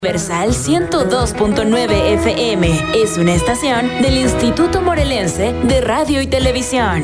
Universal 102.9 FM es una estación del Instituto Morelense de Radio y Televisión.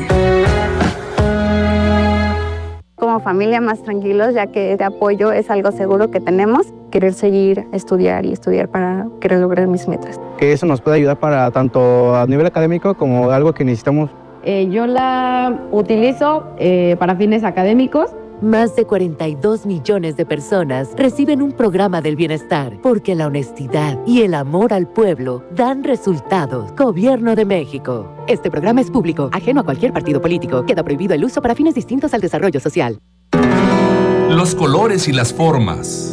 Como familia más tranquilos, ya que este apoyo es algo seguro que tenemos. Querer seguir estudiar para querer lograr mis metas. Que eso nos puede ayudar para tanto a nivel académico como algo que necesitamos. Yo la utilizo para fines académicos. Más de 42 millones de personas reciben un programa del bienestar porque la honestidad y el amor al pueblo dan resultados. Gobierno de México. Este programa es público, ajeno a cualquier partido político. Queda prohibido el uso para fines distintos al desarrollo social. Los colores y las formas.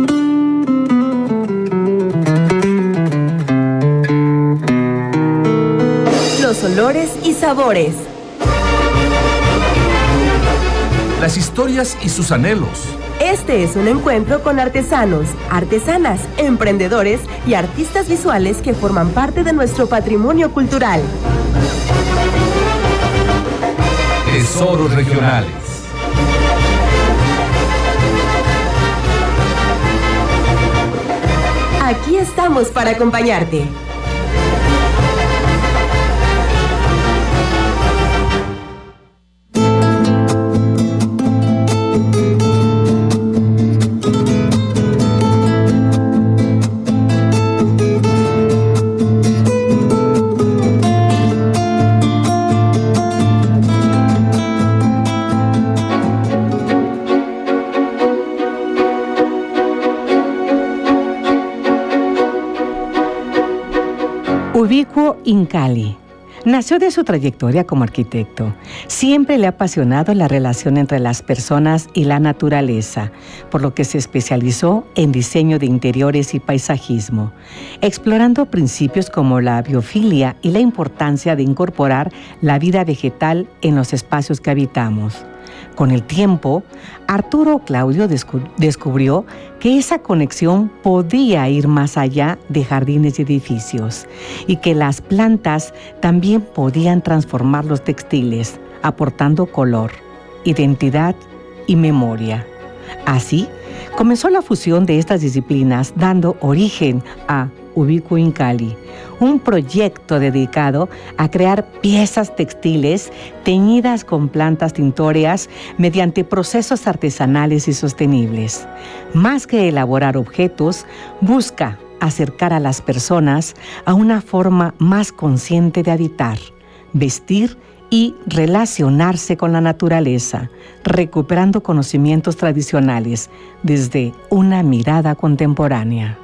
Los olores y sabores. Las historias y sus anhelos. Este es un encuentro con artesanos, artesanas, emprendedores y artistas visuales que forman parte de nuestro patrimonio cultural. Tesoros regionales. Aquí estamos para acompañarte. Ubicuo Incali. Nació de su trayectoria como arquitecto. Siempre le ha apasionado la relación entre las personas y la naturaleza, por lo que se especializó en diseño de interiores y paisajismo, explorando principios como la biofilia y la importancia de incorporar la vida vegetal en los espacios que habitamos. Con el tiempo, Arturo Claudio descubrió que esa conexión podía ir más allá de jardines y edificios y que las plantas también podían transformar los textiles, aportando color, identidad y memoria. Así, comenzó la fusión de estas disciplinas, dando origen a Ubicuo Incali, un proyecto dedicado a crear piezas textiles teñidas con plantas tintóreas mediante procesos artesanales y sostenibles. Más que elaborar objetos, busca acercar a las personas a una forma más consciente de habitar, vestir y relacionarse con la naturaleza, recuperando conocimientos tradicionales desde una mirada contemporánea.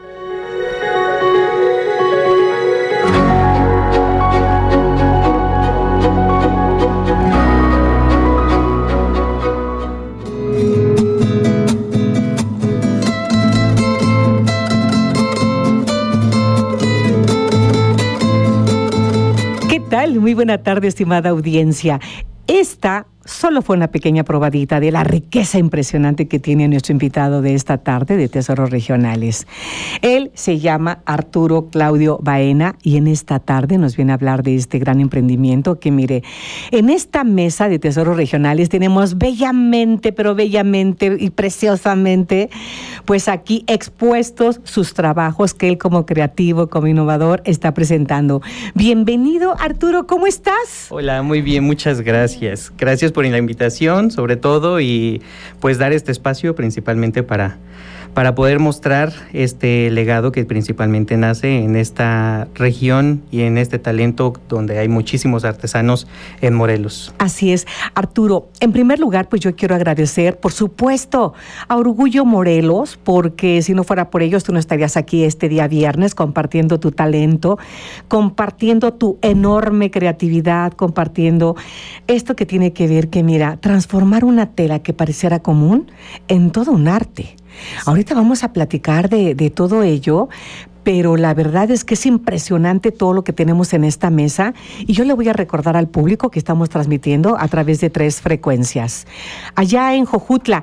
Muy buena tarde, estimada audiencia. Esta solo fue una pequeña probadita de la riqueza impresionante que tiene nuestro invitado de esta tarde de Tesoros Regionales. Él se llama Arturo Claudio Baena y en esta tarde nos viene a hablar de este gran emprendimiento que, mire, en esta mesa de Tesoros Regionales tenemos bellamente, pero bellamente y preciosamente, pues aquí expuestos sus trabajos que él como creativo, como innovador, está presentando. Bienvenido, Arturo, ¿cómo estás? Hola, muy bien, muchas gracias. Gracias por la invitación, sobre todo, y pues dar este espacio principalmente para poder mostrar este legado que principalmente nace en esta región y en este talento donde hay muchísimos artesanos en Morelos. Así es. Arturo, en primer lugar, pues yo quiero agradecer, por supuesto, a Orgullo Morelos, porque si no fuera por ellos, tú no estarías aquí este día viernes compartiendo tu talento, compartiendo tu enorme creatividad, compartiendo esto que tiene que ver que, mira, transformar una tela que pareciera común en todo un arte. Ahorita vamos a platicar de todo ello, pero la verdad es que es impresionante todo lo que tenemos en esta mesa y yo le voy a recordar al público que estamos transmitiendo a través de 3 frecuencias. Allá en Jojutla,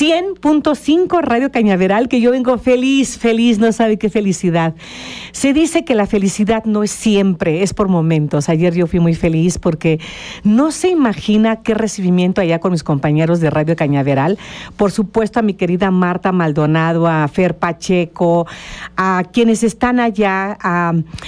100.5 Radio Cañaveral, que yo vengo feliz, no sabe qué felicidad. Se dice que la felicidad no es siempre, es por momentos. Ayer yo fui muy feliz porque no se imagina qué recibimiento allá con mis compañeros de Radio Cañaveral. Por supuesto a mi querida Marta Maldonado, a Fer Pacheco, a quienes están allá, a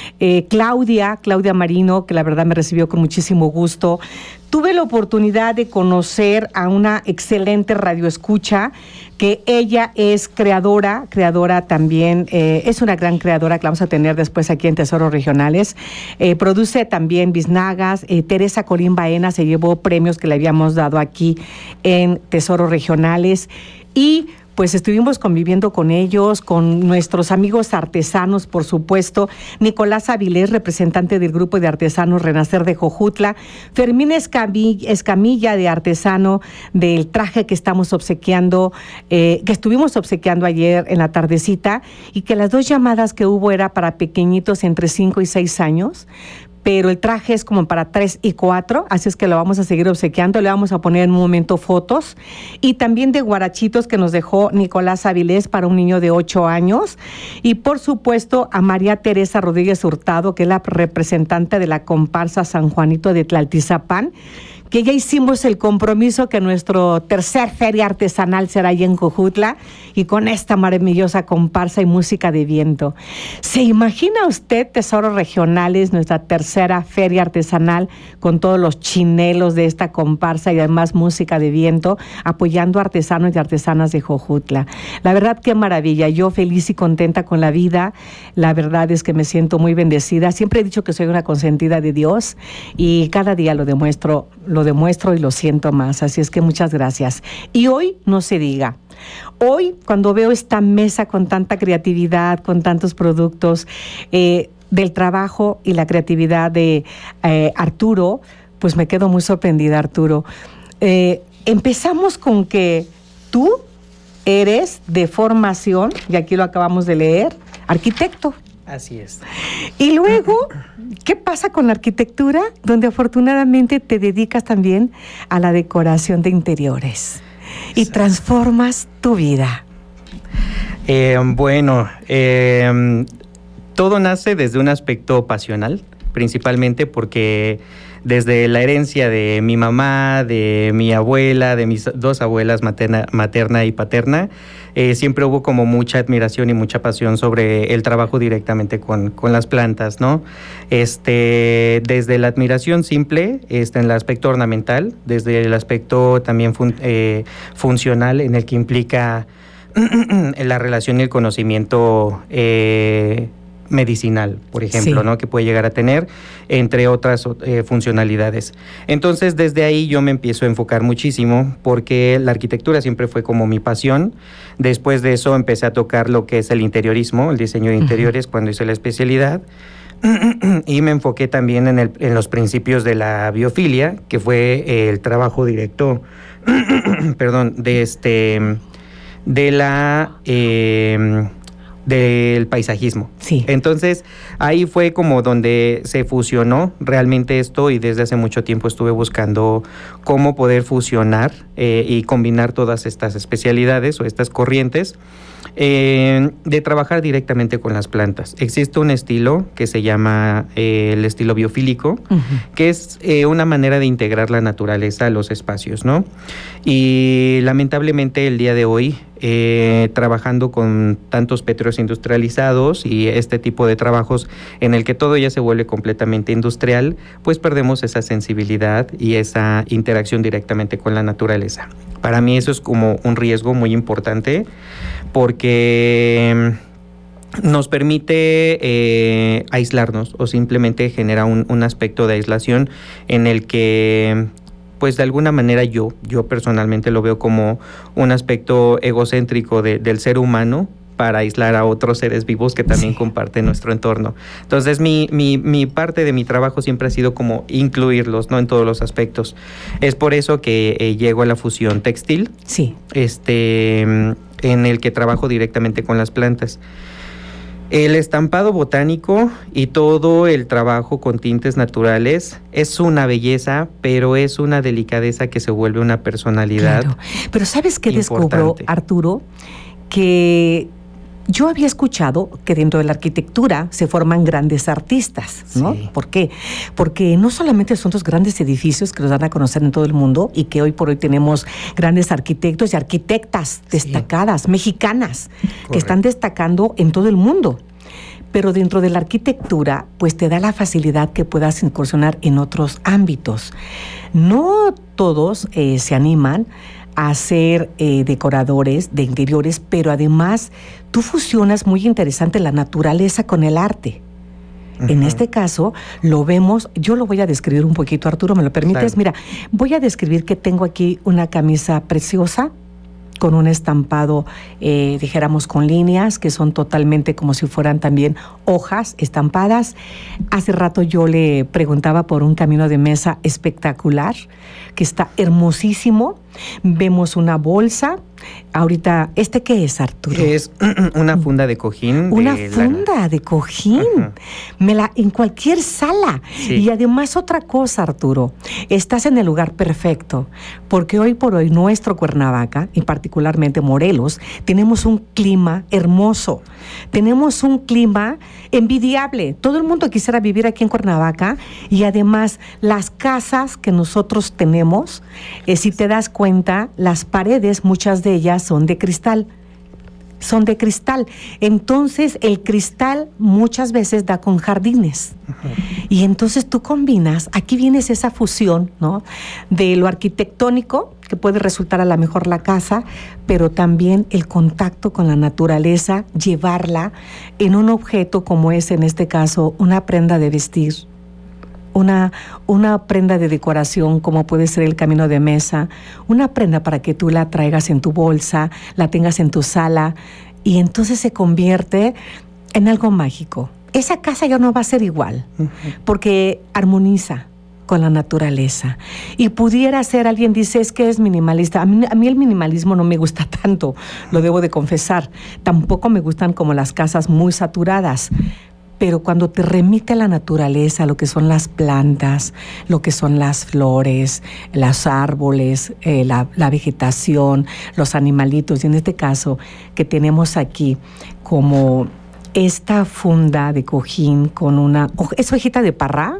Claudia Marino, que la verdad me recibió con muchísimo gusto. Tuve la oportunidad de conocer a una excelente radioescucha, que ella es creadora también, es una gran creadora que la vamos a tener después aquí en Tesoros Regionales. Produce también biznagas. Teresa Colín Baena se llevó premios que le habíamos dado aquí en Tesoros Regionales y pues estuvimos conviviendo con ellos, con nuestros amigos artesanos, por supuesto. Nicolás Avilés, representante del grupo de artesanos Renacer de Jojutla. Fermín Escamilla, de artesano del traje que estamos obsequiando, que estuvimos obsequiando ayer en la tardecita, y que las 2 llamadas que hubo era para pequeñitos entre 5 y 6 años. Pero el traje es como para 3 y 4, así es que lo vamos a seguir obsequiando. Le vamos a poner en un momento fotos. Y también de guarachitos que nos dejó Nicolás Avilés para un niño de 8 años. Y por supuesto a María Teresa Rodríguez Hurtado, que es la representante de la comparsa San Juanito de Tlaltizapán, que ya hicimos el compromiso que nuestro tercer feria artesanal será allí en Jojutla, y con esta maravillosa comparsa y música de viento. ¿Se imagina usted, Tesoros Regionales, nuestra tercera feria artesanal con todos los chinelos de esta comparsa y además música de viento, apoyando a artesanos y artesanas de Jojutla? La verdad, qué maravilla. Yo feliz y contenta con la vida. La verdad es que me siento muy bendecida. Siempre he dicho que soy una consentida de Dios y cada día lo demuestro y lo siento más, así es que muchas gracias. Y hoy no se diga. Hoy, cuando veo esta mesa con tanta creatividad, con tantos productos, del trabajo y la creatividad de Arturo, pues me quedo muy sorprendida, Arturo. Empezamos con que tú eres de formación, y aquí lo acabamos de leer, arquitecto. Así es. Y luego, ¿qué pasa con la arquitectura? Donde afortunadamente te dedicas también a la decoración de interiores y transformas tu vida. Todo nace desde un aspecto pasional, principalmente porque desde la herencia de mi mamá, de mi abuela, de mis 2 abuelas, materna y paterna, siempre hubo como mucha admiración y mucha pasión sobre el trabajo directamente con las plantas, ¿no? Desde la admiración simple, en el aspecto ornamental, desde el aspecto también funcional, en el que implica la relación y el conocimiento medicinal, por ejemplo, sí, ¿no? Que puede llegar a tener, entre otras funcionalidades. Entonces, desde ahí yo me empiezo a enfocar muchísimo, porque la arquitectura siempre fue como mi pasión. Después de eso empecé a tocar lo que es el interiorismo, el diseño de interiores, cuando hice la especialidad. Y me enfoqué también en los principios de la biofilia, que fue el trabajo directo, del paisajismo. Sí. Entonces, ahí fue como donde se fusionó realmente esto, y desde hace mucho tiempo estuve buscando cómo poder fusionar y combinar todas estas especialidades o estas corrientes de trabajar directamente con las plantas. Existe un estilo que se llama el estilo biofílico, que es una manera de integrar la naturaleza a los espacios, ¿no? Y lamentablemente el día de hoy, trabajando con tantos pétreos industrializados y este tipo de trabajos en el que todo ya se vuelve completamente industrial, pues perdemos esa sensibilidad y esa interacción directamente con la naturaleza. Para mí eso es como un riesgo muy importante, porque nos permite aislarnos, o simplemente genera un aspecto de aislación en el que, pues de alguna manera yo personalmente lo veo como un aspecto egocéntrico del ser humano, para aislar a otros seres vivos que también comparten nuestro entorno. Entonces, mi parte de mi trabajo siempre ha sido como incluirlos, ¿no? En todos los aspectos. Es por eso que llego a la fusión textil, sí, en el que trabajo directamente con las plantas. El estampado botánico y todo el trabajo con tintes naturales es una belleza, pero es una delicadeza que se vuelve una personalidad. Claro. Pero ¿sabes qué importante. descubro, Arturo? Que yo había escuchado que dentro de la arquitectura se forman grandes artistas, ¿no? Sí. ¿Por qué? Porque no solamente son los grandes edificios que nos dan a conocer en todo el mundo y que hoy por hoy tenemos grandes arquitectos y arquitectas destacadas, mexicanas, que están destacando en todo el mundo. Pero dentro de la arquitectura, pues te da la facilidad que puedas incursionar en otros ámbitos. No todos se animan a ser decoradores de interiores, pero además tú fusionas muy interesante la naturaleza con el arte. Uh-huh. En este caso lo vemos, yo lo voy a describir un poquito, Arturo, ¿me lo permites? Claro. Mira, voy a describir que tengo aquí una camisa preciosa con un estampado, dijéramos, con líneas que son totalmente como si fueran también hojas estampadas. Hace rato yo le preguntaba por un camino de mesa espectacular, que está hermosísimo. Vemos una bolsa. Ahorita, ¿este qué es, Arturo? Es una funda de cojín. Una funda de cojín. Uh-huh. En cualquier sala. Sí. Y además otra cosa, Arturo, estás en el lugar perfecto, porque hoy por hoy nuestro Cuernavaca, y particularmente Morelos, tenemos un clima hermoso. Tenemos un clima envidiable. Todo el mundo quisiera vivir aquí en Cuernavaca, y además las casas que nosotros tenemos, si te das cuenta, las paredes, muchas de ellas son de cristal. Son de cristal. Entonces, el cristal muchas veces da con jardines. Uh-huh. Y entonces tú combinas, aquí vienes esa fusión, ¿no? De lo arquitectónico, que puede resultar a lo mejor la casa, pero también el contacto con la naturaleza, llevarla en un objeto como es, en este caso, una prenda de vestir. Una prenda de decoración como puede ser el camino de mesa, una prenda para que tú la traigas en tu bolsa, la tengas en tu sala, y entonces se convierte en algo mágico. Esa casa ya no va a ser igual, porque armoniza con la naturaleza. Y pudiera ser, alguien dice, es que es minimalista. A mí el minimalismo no me gusta tanto, lo debo de confesar. Tampoco me gustan como las casas muy saturadas. Pero cuando te remite a la naturaleza, lo que son las plantas, lo que son las flores, los árboles, la vegetación, los animalitos, y en este caso que tenemos aquí como esta funda de cojín con una... ¿Es hojita de parra?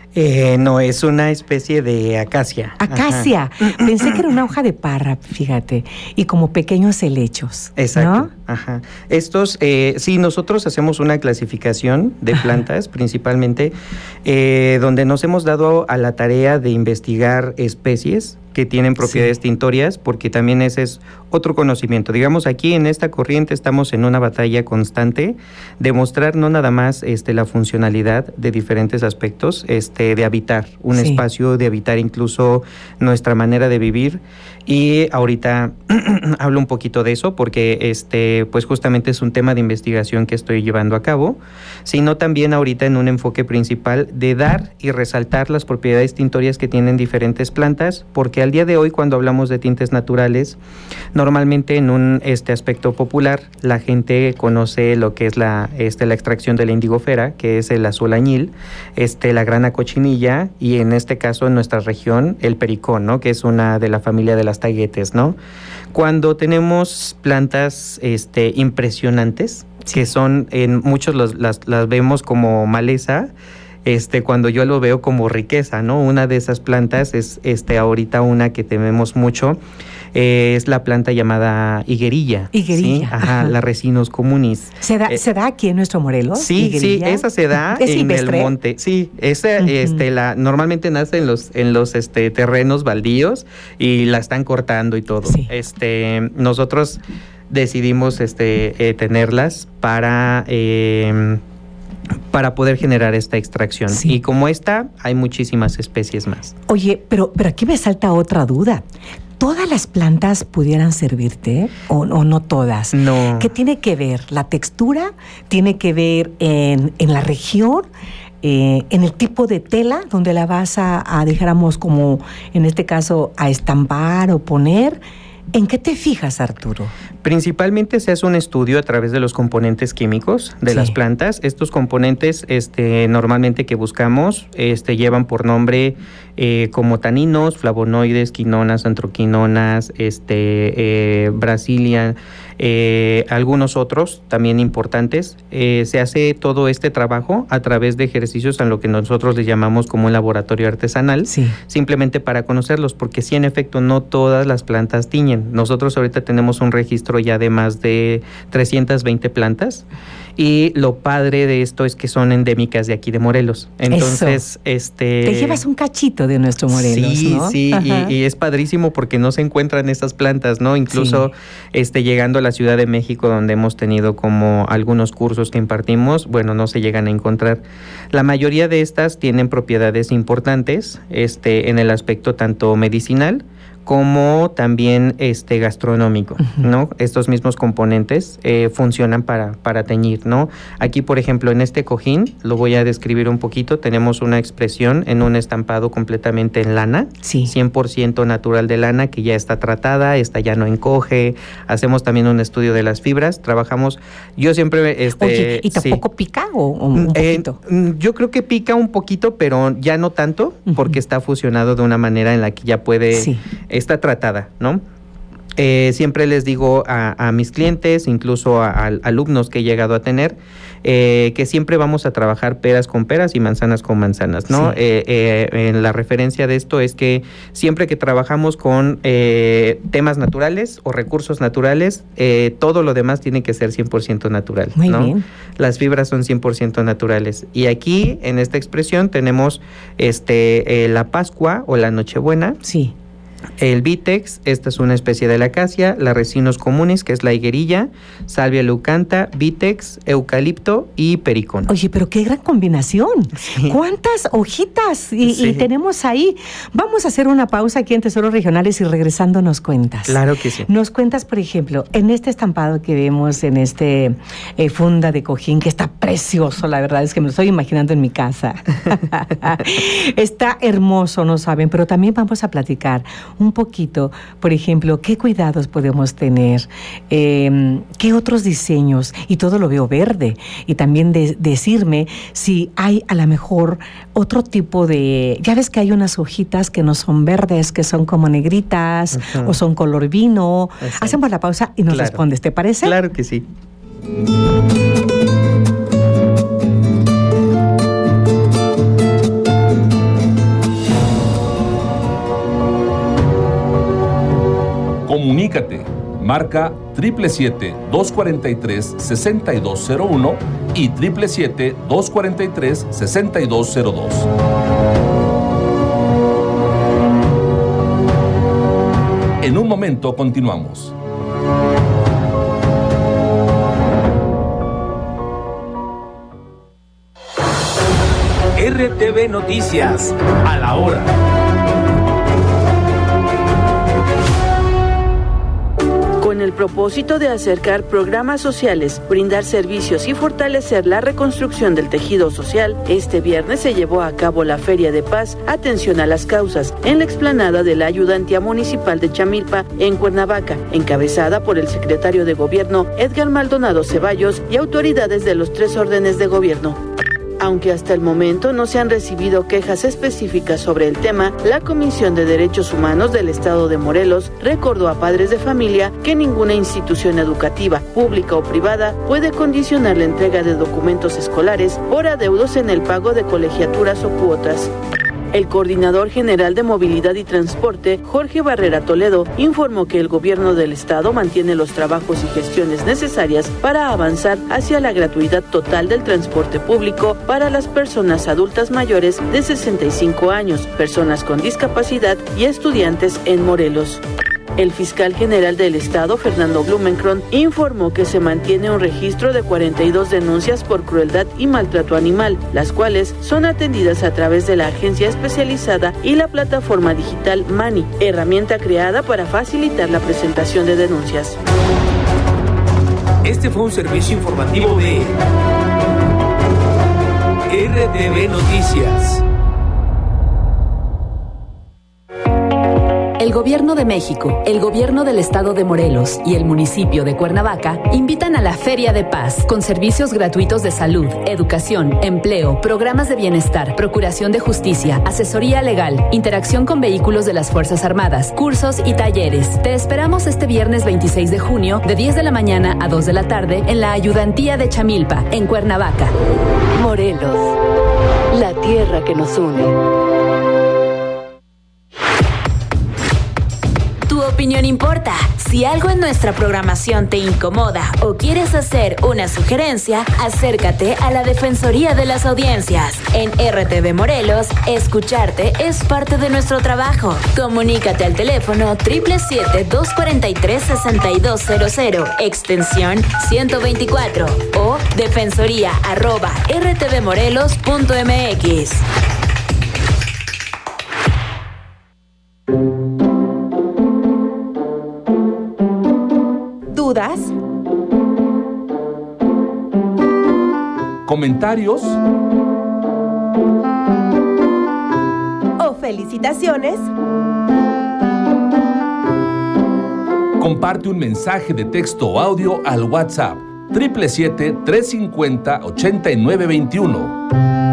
No, es una especie de acacia. Acacia. Ajá. Pensé que era una hoja de parra, fíjate, y como pequeños helechos. Exacto. ¿No? Ajá. Estos, sí, nosotros hacemos una clasificación de plantas, principalmente, donde nos hemos dado a la tarea de investigar especies que tienen propiedades tintorias, porque también ese es otro conocimiento. Digamos, aquí en esta corriente estamos en una batalla constante de mostrar no nada más la funcionalidad de diferentes aspectos, de habitar un espacio, de habitar incluso nuestra manera de vivir. Y ahorita hablo un poquito de eso porque pues justamente es un tema de investigación que estoy llevando a cabo, sino también ahorita en un enfoque principal de dar y resaltar las propiedades tintorias que tienen diferentes plantas, porque al día de hoy, cuando hablamos de tintes naturales, normalmente en un aspecto popular, la gente conoce lo que es la extracción de la indigofera, que es el azul añil, la grana cochinilla, y en este caso en nuestra región, el pericón, ¿no? Que es una de la familia de las taguetes, ¿no? Cuando tenemos plantas impresionantes, que son, en muchos las vemos como maleza, cuando yo lo veo como riqueza, ¿no? Una de esas plantas es ahorita una que tememos mucho, es la planta llamada higuerilla. Higuerilla. ¿Sí? Ajá, la Ricinus communis. ¿Se da aquí en nuestro Morelos? Sí, higuerilla. Sí, esa se da en el monte. Sí, esa normalmente nace en los terrenos baldíos y la están cortando y todo. Sí. Nosotros decidimos tenerlas para poder generar esta extracción. Sí. Y como esta, hay muchísimas especies más. Oye, pero aquí me salta otra duda. ¿Todas las plantas pudieran servirte o no todas? No. ¿Qué tiene que ver? ¿La textura? ¿Tiene que ver en la región? En el tipo de tela donde la vas a dijéramos como en este caso a estampar o poner. ¿En qué te fijas, Arturo? Principalmente se hace un estudio a través de los componentes químicos de las plantas. Estos componentes normalmente que buscamos llevan por nombre como taninos, flavonoides, quinonas, antroquinonas, brasilia, algunos otros también importantes. Se hace todo este trabajo a través de ejercicios en lo que nosotros le llamamos como un laboratorio artesanal, simplemente para conocerlos, porque sí, en efecto, no todas las plantas tiñen. Nosotros ahorita tenemos un registro ya de más de 320 plantas, y lo padre de esto es que son endémicas de aquí de Morelos. Entonces, te llevas un cachito de nuestro Morelos, sí, ¿no? Sí, y es padrísimo porque no se encuentran estas plantas, ¿no? Incluso llegando a la Ciudad de México, donde hemos tenido como algunos cursos que impartimos, bueno, no se llegan a encontrar. La mayoría de estas tienen propiedades importantes en el aspecto tanto medicinal como también gastronómico, ¿no? Estos mismos componentes funcionan para teñir, ¿no? Aquí, por ejemplo, en este cojín, lo voy a describir un poquito, tenemos una expresión en un estampado completamente en lana, 100% natural de lana, que ya está tratada, esta ya no encoge, hacemos también un estudio de las fibras, trabajamos, yo siempre... Oye, ¿y tampoco pica o un poquito? Yo creo que pica un poquito, pero ya no tanto, porque está fusionado de una manera en la que ya puede... Está tratada, ¿no? Siempre les digo a mis clientes, incluso a alumnos que he llegado a tener, que siempre vamos a trabajar peras con peras y manzanas con manzanas, ¿no? En la referencia de esto es que siempre que trabajamos con temas naturales o recursos naturales, todo lo demás tiene que ser 100% natural, Muy ¿no? bien. Las fibras son 100% naturales. Y aquí, en esta expresión, tenemos la Pascua o la Nochebuena. Sí. El Vitex, esta es una especie de la acacia, la Ricinus communis, que es la higuerilla, Salvia leucantha, Vitex, eucalipto y pericón. Oye, pero qué gran combinación. ¿Cuántas hojitas? Y tenemos ahí. Vamos a hacer una pausa aquí en Tesoros Regionales y regresando nos cuentas. Claro que sí. Nos cuentas, por ejemplo, en este estampado que vemos en funda de cojín, que está precioso, la verdad es que me lo estoy imaginando en mi casa. Está hermoso, no saben, pero también vamos a platicar un poquito, por ejemplo, qué cuidados podemos tener, qué otros diseños, y todo lo veo verde, y también decirme si hay a lo mejor otro tipo de, ya ves que hay unas hojitas que no son verdes, que son como negritas, o son color vino. Hacemos la pausa y nos respondes, ¿te parece? Claro que sí. Comunícate, marca 777-243-6201 y 777-243-6202. En un momento continuamos. RTV Noticias, a la hora. Con el propósito de acercar programas sociales, brindar servicios y fortalecer la reconstrucción del tejido social, este viernes se llevó a cabo la Feria de Paz, Atención a las Causas, en la explanada de la Ayudantía Municipal de Chamilpa, en Cuernavaca, encabezada por el secretario de Gobierno, Edgar Maldonado Ceballos, y autoridades de los 3 órdenes de gobierno. Aunque hasta el momento no se han recibido quejas específicas sobre el tema, la Comisión de Derechos Humanos del Estado de Morelos recordó a padres de familia que ninguna institución educativa, pública o privada, puede condicionar la entrega de documentos escolares por adeudos en el pago de colegiaturas o cuotas. El coordinador general de Movilidad y Transporte, Jorge Barrera Toledo, informó que el gobierno del estado mantiene los trabajos y gestiones necesarias para avanzar hacia la gratuidad total del transporte público para las personas adultas mayores de 65 años, personas con discapacidad y estudiantes en Morelos. El fiscal general del estado, Fernando Blumenkron, informó que se mantiene un registro de 42 denuncias por crueldad y maltrato animal, las cuales son atendidas a través de la agencia especializada y la plataforma digital Mani, herramienta creada para facilitar la presentación de denuncias. Este fue un servicio informativo de RTV Noticias. El Gobierno de México, el Gobierno del Estado de Morelos y el municipio de Cuernavaca invitan a la Feria de Paz, con servicios gratuitos de salud, educación, empleo, programas de bienestar, procuración de justicia, asesoría legal, interacción con vehículos de las Fuerzas Armadas, cursos y talleres. Te esperamos este viernes 26 de junio, de 10 de la mañana a 2 de la tarde, en la Ayudantía de Chamilpa, en Cuernavaca. Morelos, la tierra que nos une. Tu opinión importa. Si algo en nuestra programación te incomoda o quieres hacer una sugerencia, acércate a la Defensoría de las Audiencias. En RTV Morelos, escucharte es parte de nuestro trabajo. Comunícate al teléfono 777-243-6200, extensión 124 o defensoría@rtvmorelos.mx. ¿Dudas? ¿Comentarios? ¿O felicitaciones? Comparte un mensaje de texto o audio al WhatsApp 777-350-8921.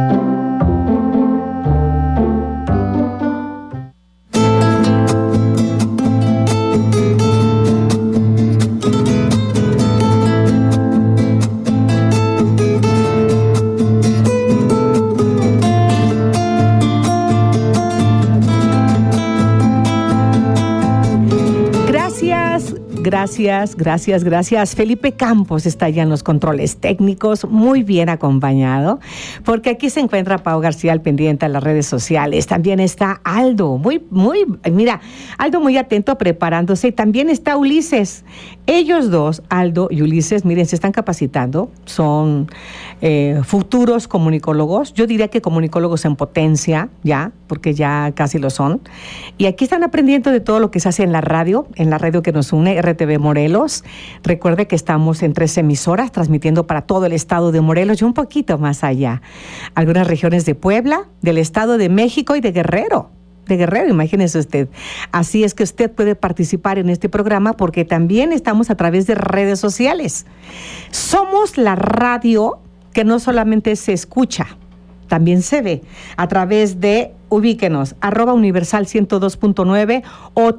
Gracias. Felipe Campos está ya en los controles técnicos, muy bien acompañado, porque aquí se encuentra Pau García al pendiente a las redes sociales. También está Aldo, Aldo muy atento preparándose, y también está Ulises. Ellos dos, Aldo y Ulises, miren, se están capacitando, son futuros comunicólogos, yo diría que comunicólogos en potencia, ya, porque ya casi lo son, y aquí están aprendiendo de todo lo que se hace en la radio que nos une, RTV Morelos. Recuerde que estamos en 3 emisoras transmitiendo para todo el estado de Morelos y un poquito más allá. Algunas regiones de Puebla, del Estado de México y de Guerrero, imagínese usted. Así es que usted puede participar en este programa porque también estamos a través de redes sociales. Somos la radio que no solamente se escucha, también se ve a través de, ubíquenos, @universal102.9 o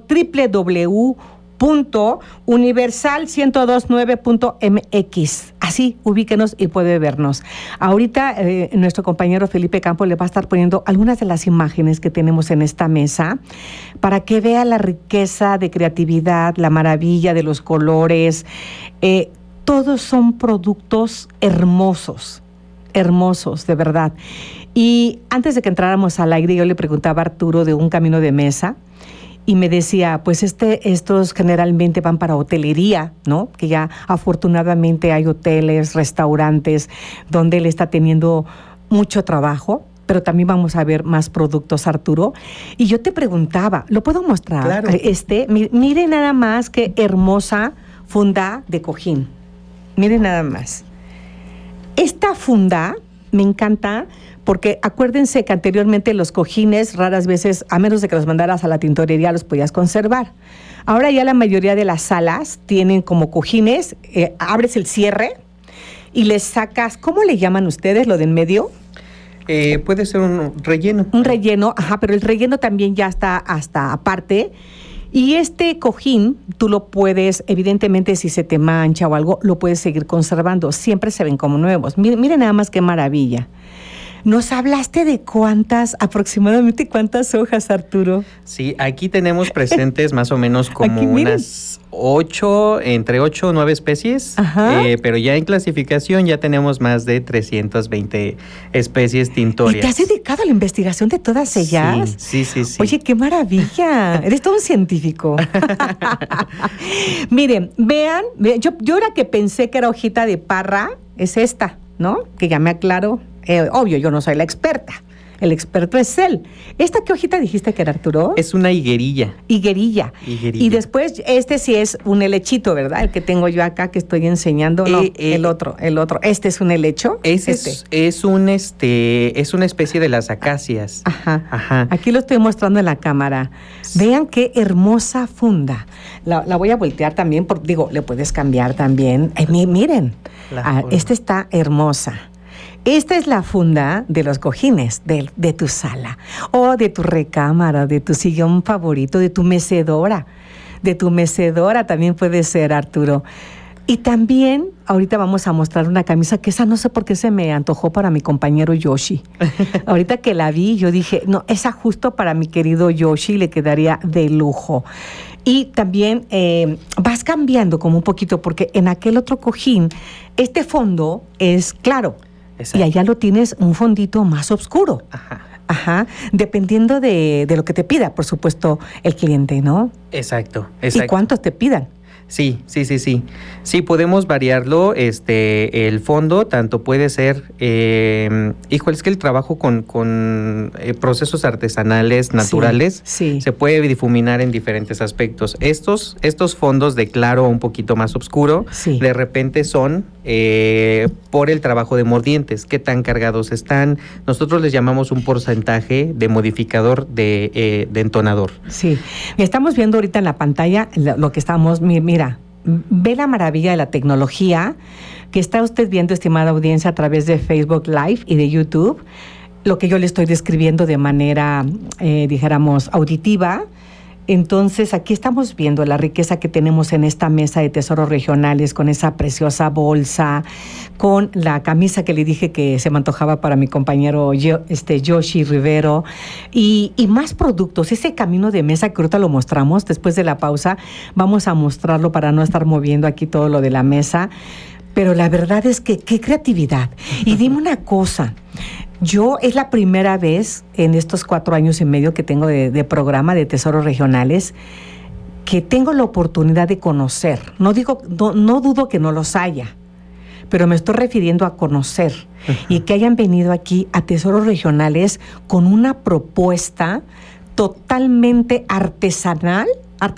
www.universal1029.mx. Así, ubíquenos y puede vernos. Ahorita nuestro compañero Felipe Campos le va a estar poniendo algunas de las imágenes que tenemos en esta mesa para que vea la riqueza de creatividad, la maravilla de los colores. Todos son productos hermosos, de verdad. Y antes de que entráramos al aire, yo le preguntaba a Arturo de un camino de mesa, y me decía, pues estos generalmente van para hotelería, ¿no? Que ya afortunadamente hay hoteles, restaurantes, donde él está teniendo mucho trabajo, pero también vamos a ver más productos, Arturo. Y yo te preguntaba, ¿lo puedo mostrar? Claro. Mire nada más qué hermosa funda de cojín. Mire nada más. Esta funda me encanta porque acuérdense que anteriormente los cojines raras veces, a menos de que los mandaras a la tintorería, los podías conservar. Ahora ya la mayoría de las salas tienen como cojines, abres el cierre y les sacas, ¿cómo le llaman ustedes lo de en medio? Puede ser un relleno. Un relleno, pero el relleno también ya está hasta aparte. Y este cojín, tú lo puedes, evidentemente si se te mancha o algo, lo puedes seguir conservando. Siempre se ven como nuevos. Miren nada más qué maravilla. ¿Nos hablaste de aproximadamente cuántas hojas, Arturo? Sí, aquí tenemos presentes más o menos como unas 8, entre 8 o 9 especies, pero ya en clasificación ya tenemos más de 320 especies tintorias. ¿Y te has dedicado a la investigación de todas ellas? Sí. Oye, qué maravilla, eres todo un científico. Miren, vean, yo ahora que pensé que era hojita de parra, es esta, ¿no? Que ya me aclaro. Obvio, yo no soy la experta. el experto es él. ¿Esta qué hojita dijiste que era, Arturo? Es una higuerilla. Higuerilla. Y después, este sí es un helechito, ¿verdad? El que tengo yo acá que estoy enseñando. No, el otro. ¿Este es un helecho? Es una especie de las acacias. Ajá. Aquí lo estoy mostrando en la cámara. Vean qué hermosa funda. La voy a voltear también, le puedes cambiar también. Miren, esta está hermosa. Esta es la funda de los cojines de tu sala, o de tu recámara, de tu sillón favorito, de tu mecedora. De tu mecedora también puede ser, Arturo. Y también, ahorita vamos a mostrar una camisa que esa no sé por qué se me antojó para mi compañero Yoshi. Ahorita que la vi, yo dije, no, esa justo para mi querido Yoshi le quedaría de lujo. Y también vas cambiando como un poquito, porque en aquel otro cojín, este fondo es claro. Exacto. Y allá lo tienes un fondito más oscuro. Ajá. Dependiendo de lo que te pida, por supuesto, el cliente, ¿no? Exacto. ¿Y cuántos te pidan? Sí. Sí, podemos variarlo, el fondo, tanto puede ser, es que el trabajo con procesos artesanales naturales se puede difuminar en diferentes aspectos. Estos fondos de claro un poquito más oscuro, de repente son por el trabajo de mordientes, qué tan cargados están. Nosotros les llamamos un porcentaje de modificador de entonador. Sí, estamos viendo ahorita en la pantalla lo que estamos, mira, ve la maravilla de la tecnología que está usted viendo, estimada audiencia, a través de Facebook Live y de YouTube, lo que yo le estoy describiendo de manera, dijéramos, auditiva. Entonces, aquí estamos viendo la riqueza que tenemos en esta mesa de tesoros regionales, con esa preciosa bolsa, con la camisa que le dije que se me antojaba para mi compañero Yoshi Rivero, y más productos. Ese camino de mesa que ahorita lo mostramos, después de la pausa, vamos a mostrarlo para no estar moviendo aquí todo lo de la mesa. Pero la verdad es que qué creatividad. Y dime una cosa, es la primera vez en estos 4 años y medio que tengo de programa de tesoros regionales que tengo la oportunidad de conocer. No dudo que no los haya, pero me estoy refiriendo a conocer. Y que hayan venido aquí a tesoros regionales con una propuesta totalmente artesanal,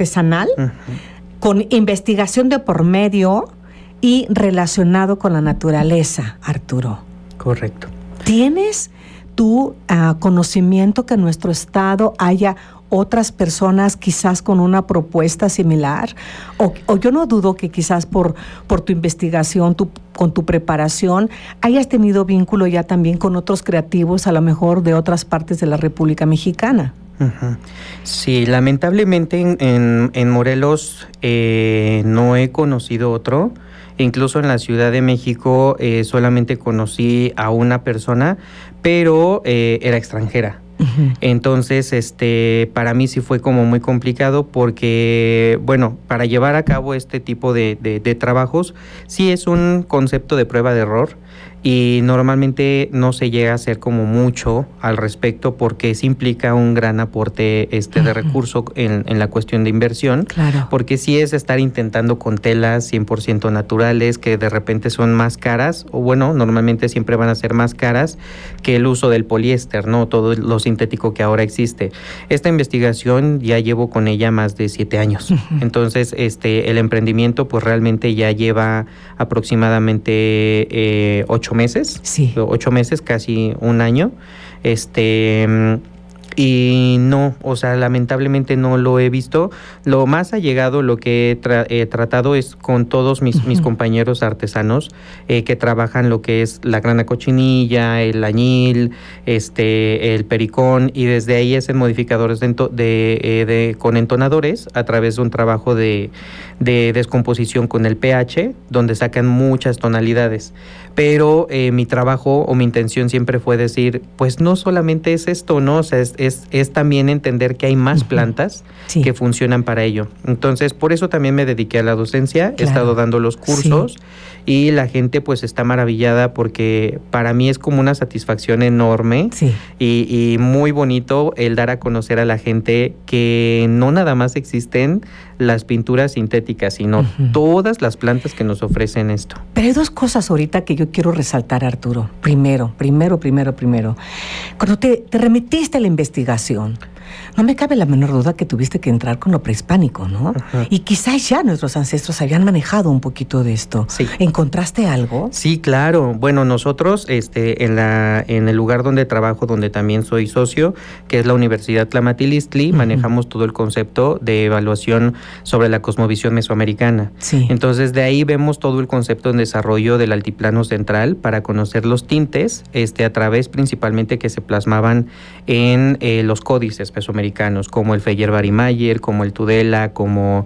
con investigación de por medio y relacionado con la naturaleza, Arturo. Correcto. ¿Tienes tú conocimiento que en nuestro estado haya otras personas quizás con una propuesta similar? O yo no dudo que quizás por tu investigación, con tu preparación, hayas tenido vínculo ya también con otros creativos, a lo mejor de otras partes de la República Mexicana. Sí, lamentablemente en Morelos no he conocido otro. Incluso en la Ciudad de México solamente conocí a una persona, pero era extranjera. Entonces, para mí sí fue como muy complicado porque, bueno, para llevar a cabo este tipo de trabajos, sí es un concepto de prueba de error. Y normalmente no se llega a hacer como mucho al respecto porque sí implica un gran aporte de recurso en la cuestión de inversión. Claro. Porque sí es estar intentando con telas 100% naturales que de repente son más caras, o bueno, normalmente siempre van a ser más caras que el uso del poliéster, ¿no? Todo lo sintético que ahora existe. Esta investigación ya llevo con ella más de 7 años. Entonces, el emprendimiento pues realmente ya lleva aproximadamente 8 meses. Sí. 8 meses, casi un año. Y no, o sea, lamentablemente no lo he visto. Lo más allegado, lo que he tratado es con todos mis compañeros artesanos que trabajan lo que es la grana cochinilla, el añil, el pericón, y desde ahí hacen modificadores con entonadores a través de un trabajo de descomposición con el pH, donde sacan muchas tonalidades. Pero mi trabajo o mi intención siempre fue decir, pues no solamente es esto, ¿no? O sea, es también entender que hay más plantas que funcionan para ello. Entonces, por eso también me dediqué a la docencia. Claro. He estado dando los cursos y la gente pues está maravillada porque para mí es como una satisfacción enorme y muy bonito el dar a conocer a la gente que no nada más existen las pinturas sintéticas, sino todas las plantas que nos ofrecen esto. Pero hay dos cosas ahorita que yo quiero resaltar, Arturo. Primero. Cuando te remitiste a la investigación, no me cabe la menor duda que tuviste que entrar con lo prehispánico, ¿no? Y quizás ya nuestros ancestros habían manejado un poquito de esto. Sí. ¿Encontraste algo? Sí, claro. Bueno, nosotros en el lugar donde trabajo, donde también soy socio, que es la Universidad Tlamatilistli, manejamos todo el concepto de evaluación sobre la cosmovisión mesoamericana. Sí. Entonces, de ahí vemos todo el concepto en desarrollo del altiplano central para conocer los tintes, a través principalmente que se plasmaban en los códices mesoamericanos, como el Feyerabad-Mayer, como el Tudela, como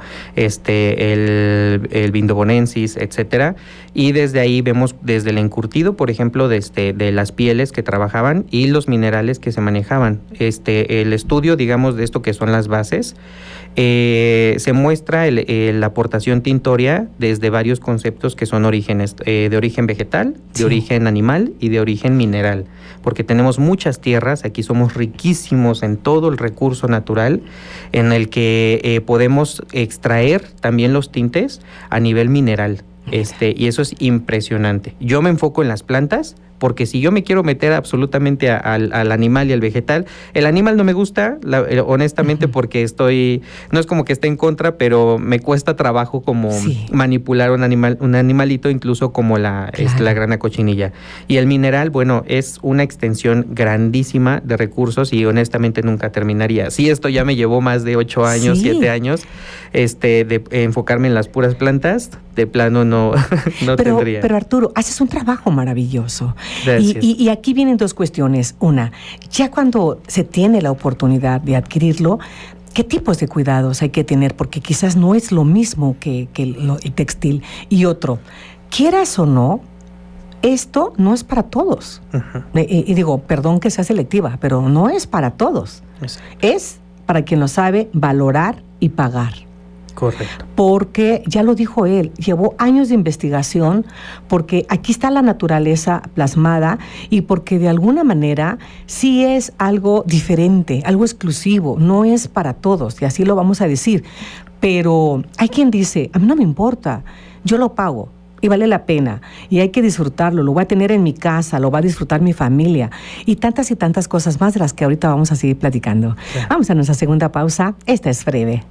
el Vindobonensis, etcétera. Y desde ahí vemos desde el encurtido, por ejemplo, de las pieles que trabajaban y los minerales que se manejaban. El estudio, digamos, de esto que son las bases, se muestra la aportación tintoria desde varios conceptos que son orígenes de origen vegetal, de origen animal y de origen mineral, porque tenemos muchas tierras, aquí somos riquísimos en todo el recurso natural en el que podemos extraer también los tintes a nivel mineral. Y eso es impresionante. Yo me enfoco en las plantas, porque si yo me quiero meter absolutamente al animal y al vegetal, el animal no me gusta, honestamente, porque no es como que esté en contra, pero me cuesta trabajo como manipular un animalito, incluso como la grana cochinilla. Y el mineral, bueno, es una extensión grandísima de recursos y honestamente nunca terminaría. Sí, esto ya me llevó más de 8 años, 7 años, de enfocarme en las puras plantas, de plano no tendría. Pero Arturo, haces un trabajo maravilloso. Gracias. Y aquí vienen dos cuestiones. Una, ya cuando se tiene la oportunidad de adquirirlo, ¿qué tipos de cuidados hay que tener? Porque quizás no es lo mismo que el textil. Y otro, quieras o no, esto no es para todos. Y digo, perdón que sea selectiva, pero no es para todos. Es para quien lo sabe valorar y pagar. Correcto. Porque, ya lo dijo él, llevó años de investigación, porque aquí está la naturaleza plasmada y porque de alguna manera sí es algo diferente, algo exclusivo, no es para todos, y así lo vamos a decir. Pero hay quien dice, a mí no me importa, yo lo pago. Y vale la pena, y hay que disfrutarlo, lo voy a tener en mi casa, lo va a disfrutar mi familia, y tantas cosas más de las que ahorita vamos a seguir platicando. Claro. Vamos a nuestra segunda pausa, esta es breve.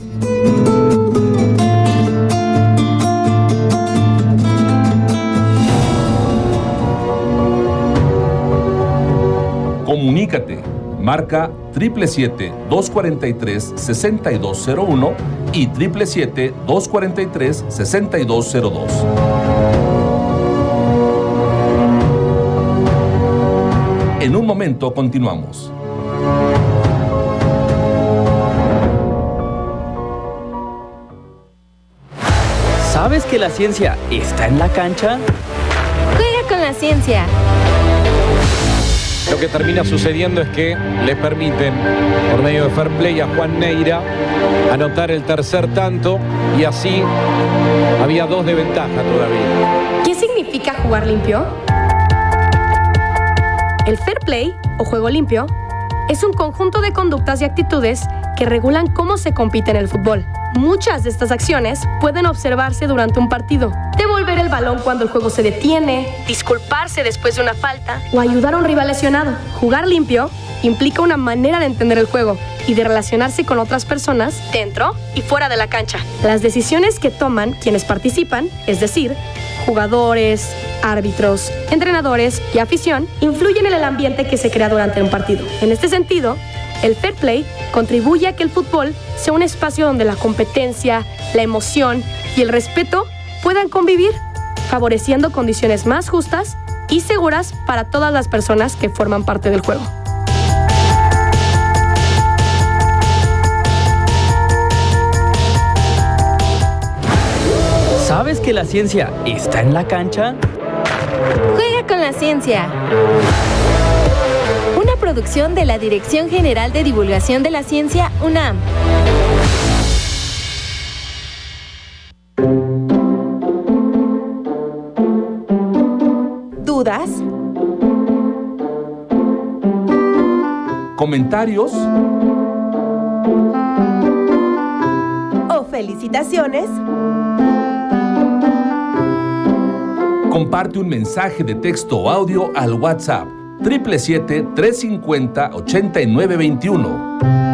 Comunícate, marca 777-243-6201 y 777-243-6202. En un momento continuamos. ¿Sabes que la ciencia está en la cancha? Juega con la ciencia. Lo que termina sucediendo es que le permiten, por medio de fair play, a Juan Neira anotar el tercer tanto, y así había 2 de ventaja todavía. ¿Qué significa jugar limpio? El fair play, o juego limpio, es un conjunto de conductas y actitudes que regulan cómo se compite en el fútbol. Muchas de estas acciones pueden observarse durante un partido. Devolver el balón cuando el juego se detiene, disculparse después de una falta o ayudar a un rival lesionado. Jugar limpio implica una manera de entender el juego y de relacionarse con otras personas dentro y fuera de la cancha. Las decisiones que toman quienes participan, es decir, jugadores, árbitros, entrenadores y afición, influyen en el ambiente que se crea durante un partido. En este sentido, el fair play contribuye a que el fútbol sea un espacio donde la competencia, la emoción y el respeto puedan convivir, favoreciendo condiciones más justas y seguras para todas las personas que forman parte del juego. ¿Sabes que la ciencia está en la cancha? Juega con la ciencia. Una producción de la Dirección General de Divulgación de la Ciencia, UNAM. comentarios o felicitaciones, comparte un mensaje de texto o audio al WhatsApp 777-350-8921.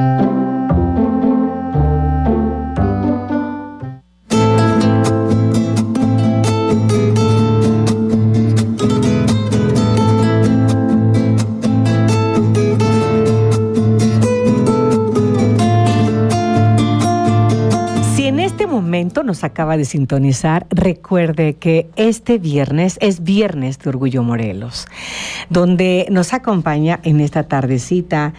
Nos acaba de sintonizar, recuerde que este viernes es Viernes de Orgullo Morelos, donde nos acompaña en esta tardecita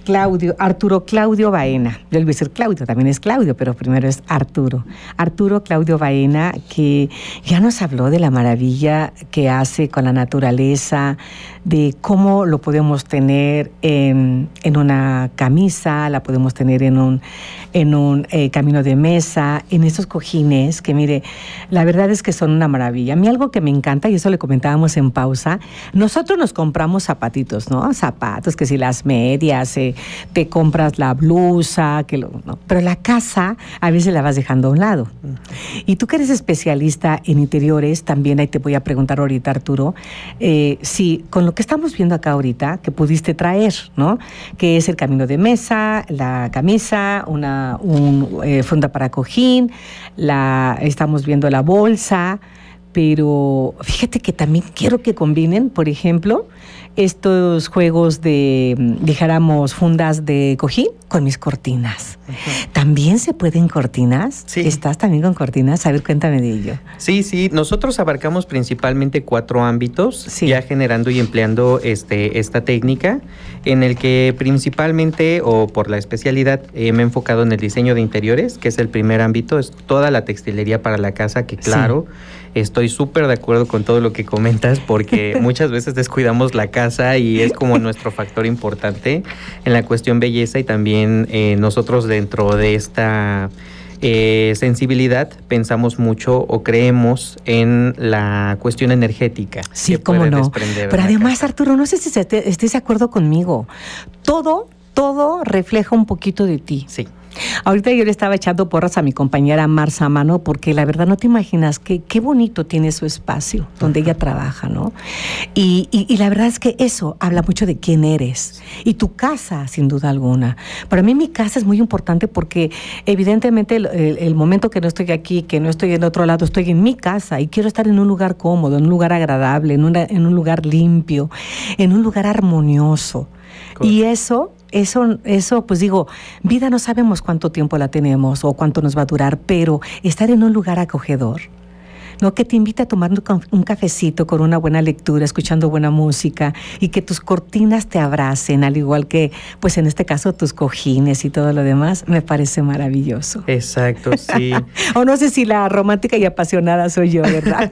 Arturo Claudio Baena. Yo le voy a decir Claudio, también es Claudio, pero primero es Arturo Claudio Baena, que ya nos habló de la maravilla que hace con la naturaleza, de cómo lo podemos tener en una camisa, la podemos tener en un camino de mesa, en esos cojines que, mire, la verdad es que son una maravilla. A mí algo que me encanta, y eso le comentábamos en pausa, nosotros nos compramos zapatitos, ¿no? Zapatos, que si las medias, te compras la blusa, ¿no? Pero la casa a veces la vas dejando a un lado. Y tú que eres especialista en interiores, también ahí te voy a preguntar ahorita, Arturo, si con lo que estamos viendo acá ahorita, que pudiste traer, ¿no? Que es el camino de mesa, la camisa, funda para cojín, estamos viendo la bolsa, pero fíjate que también quiero que combinen, por ejemplo, estos juegos de, dijéramos, fundas de cojín con mis cortinas. Uh-huh. ¿También se pueden cortinas? Sí. ¿Estás también con cortinas? A ver, cuéntame de ello. Sí, nosotros abarcamos principalmente 4 ámbitos, ya generando y empleando esta técnica, en el que principalmente, o por la especialidad, me he enfocado en el diseño de interiores, que es el primer ámbito, es toda la textilería para la casa, que claro, estoy súper de acuerdo con todo lo que comentas, porque muchas veces descuidamos la casa y es como nuestro factor importante en la cuestión belleza, y también nosotros dentro de esta sensibilidad pensamos mucho o creemos en la cuestión energética. Sí, cómo no. Pero además, casa. Arturo, no sé si estés de acuerdo conmigo. Todo refleja un poquito de ti. Sí. Ahorita yo le estaba echando porras a mi compañera Marza Mano, porque la verdad no te imaginas qué bonito tiene su espacio donde ella trabaja, ¿no? Y la verdad es que eso habla mucho de quién eres y tu casa, sin duda alguna. Para mí mi casa es muy importante porque evidentemente el momento que no estoy aquí, que no estoy en otro lado, estoy en mi casa y quiero estar en un lugar cómodo, en un lugar agradable, en un lugar limpio, en un lugar armonioso. Correcto. Y eso, pues digo, vida no sabemos cuánto tiempo la tenemos o cuánto nos va a durar, pero estar en un lugar acogedor, ¿no? Que te invita a tomar un cafecito con una buena lectura, escuchando buena música, y que tus cortinas te abracen, al igual que, pues en este caso, tus cojines y todo lo demás, me parece maravilloso. Exacto, sí. O no sé si la romántica y apasionada soy yo, ¿verdad?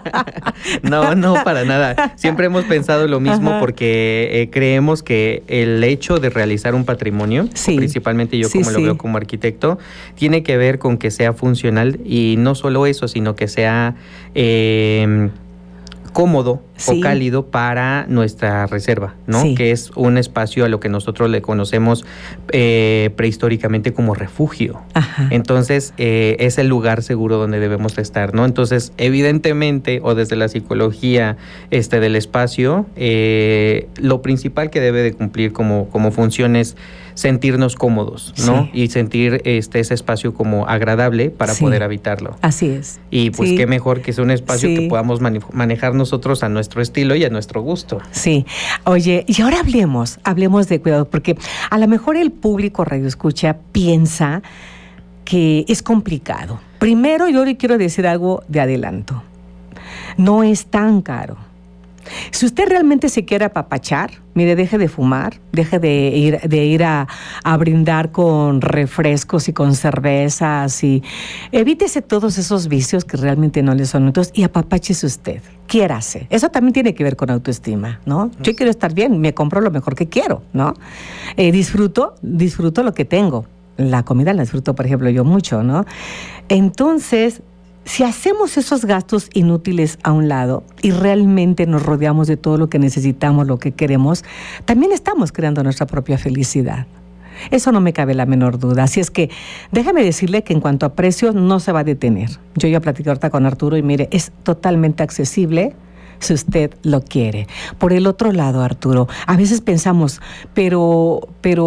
No, para nada. Siempre hemos pensado lo mismo. Ajá. Porque creemos que el hecho de realizar un patrimonio, principalmente yo como lo veo como arquitecto, tiene que ver con que sea funcional, y no solo eso, sino que sea cómodo o cálido para nuestra reserva, ¿no? Sí. Que es un espacio a lo que nosotros le conocemos prehistóricamente como refugio. Ajá. Entonces, es el lugar seguro donde debemos estar, ¿no? Entonces, evidentemente, o desde la psicología del espacio, lo principal que debe de cumplir como función es sentirnos cómodos, ¿no? Y sentir ese espacio como agradable para poder habitarlo. Así es. Y pues qué mejor que es un espacio que podamos manejar nosotros a nuestro estilo y a nuestro gusto. Sí. Oye, y ahora hablemos de cuidado, porque a lo mejor el público radioescucha piensa que es complicado. Primero, yo le quiero decir algo de adelanto. No es tan caro. Si usted realmente se quiere apapachar, mire, deje de fumar, deje de ir a brindar con refrescos y con cervezas, y evítese todos esos vicios que realmente no le son útiles, y apapáchese usted, quiérase. Eso también tiene que ver con autoestima, ¿no? Yo quiero estar bien, me compro lo mejor que quiero, ¿no? Disfruto lo que tengo. La comida la disfruto, por ejemplo, yo mucho, ¿no? Entonces, si hacemos esos gastos inútiles a un lado y realmente nos rodeamos de todo lo que necesitamos, lo que queremos, también estamos creando nuestra propia felicidad. Eso no me cabe la menor duda. Así es que déjame decirle que en cuanto a precios no se va a detener. Yo ya platiqué ahorita con Arturo y mire, es totalmente accesible si usted lo quiere. Por el otro lado, Arturo, a veces pensamos, pero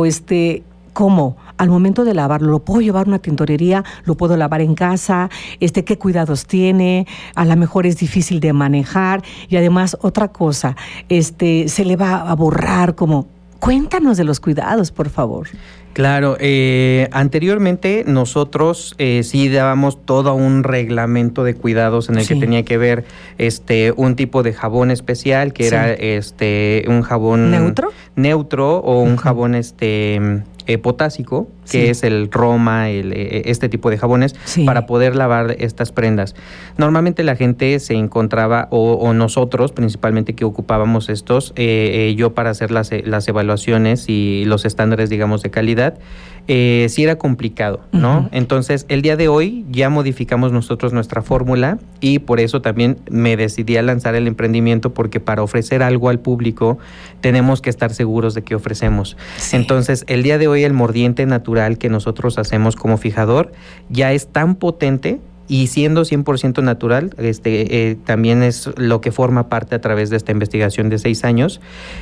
¿cómo? Al momento de lavarlo, ¿lo puedo llevar a una tintorería? ¿Lo puedo lavar en casa? ¿Qué cuidados tiene? A lo mejor es difícil de manejar. Y además, otra cosa, se le va a borrar como... Cuéntanos de los cuidados, por favor. Claro, anteriormente nosotros sí dábamos todo un reglamento de cuidados en el que tenía que ver un tipo de jabón especial que era un jabón neutro o un jabón potásico, que es el Roma, este tipo de jabones, para poder lavar estas prendas. Normalmente la gente se encontraba, o nosotros principalmente que ocupábamos estos, yo para hacer las evaluaciones y los estándares, digamos, de calidad, sí era complicado, ¿no? Entonces, el día de hoy ya modificamos nosotros nuestra fórmula y por eso también me decidí a lanzar el emprendimiento, porque para ofrecer algo al público tenemos que estar seguros de que ofrecemos. Entonces, el día de hoy el mordiente natural que nosotros hacemos como fijador ya es tan potente, y siendo 100% natural, también es lo que forma parte a través de esta investigación de 6 años,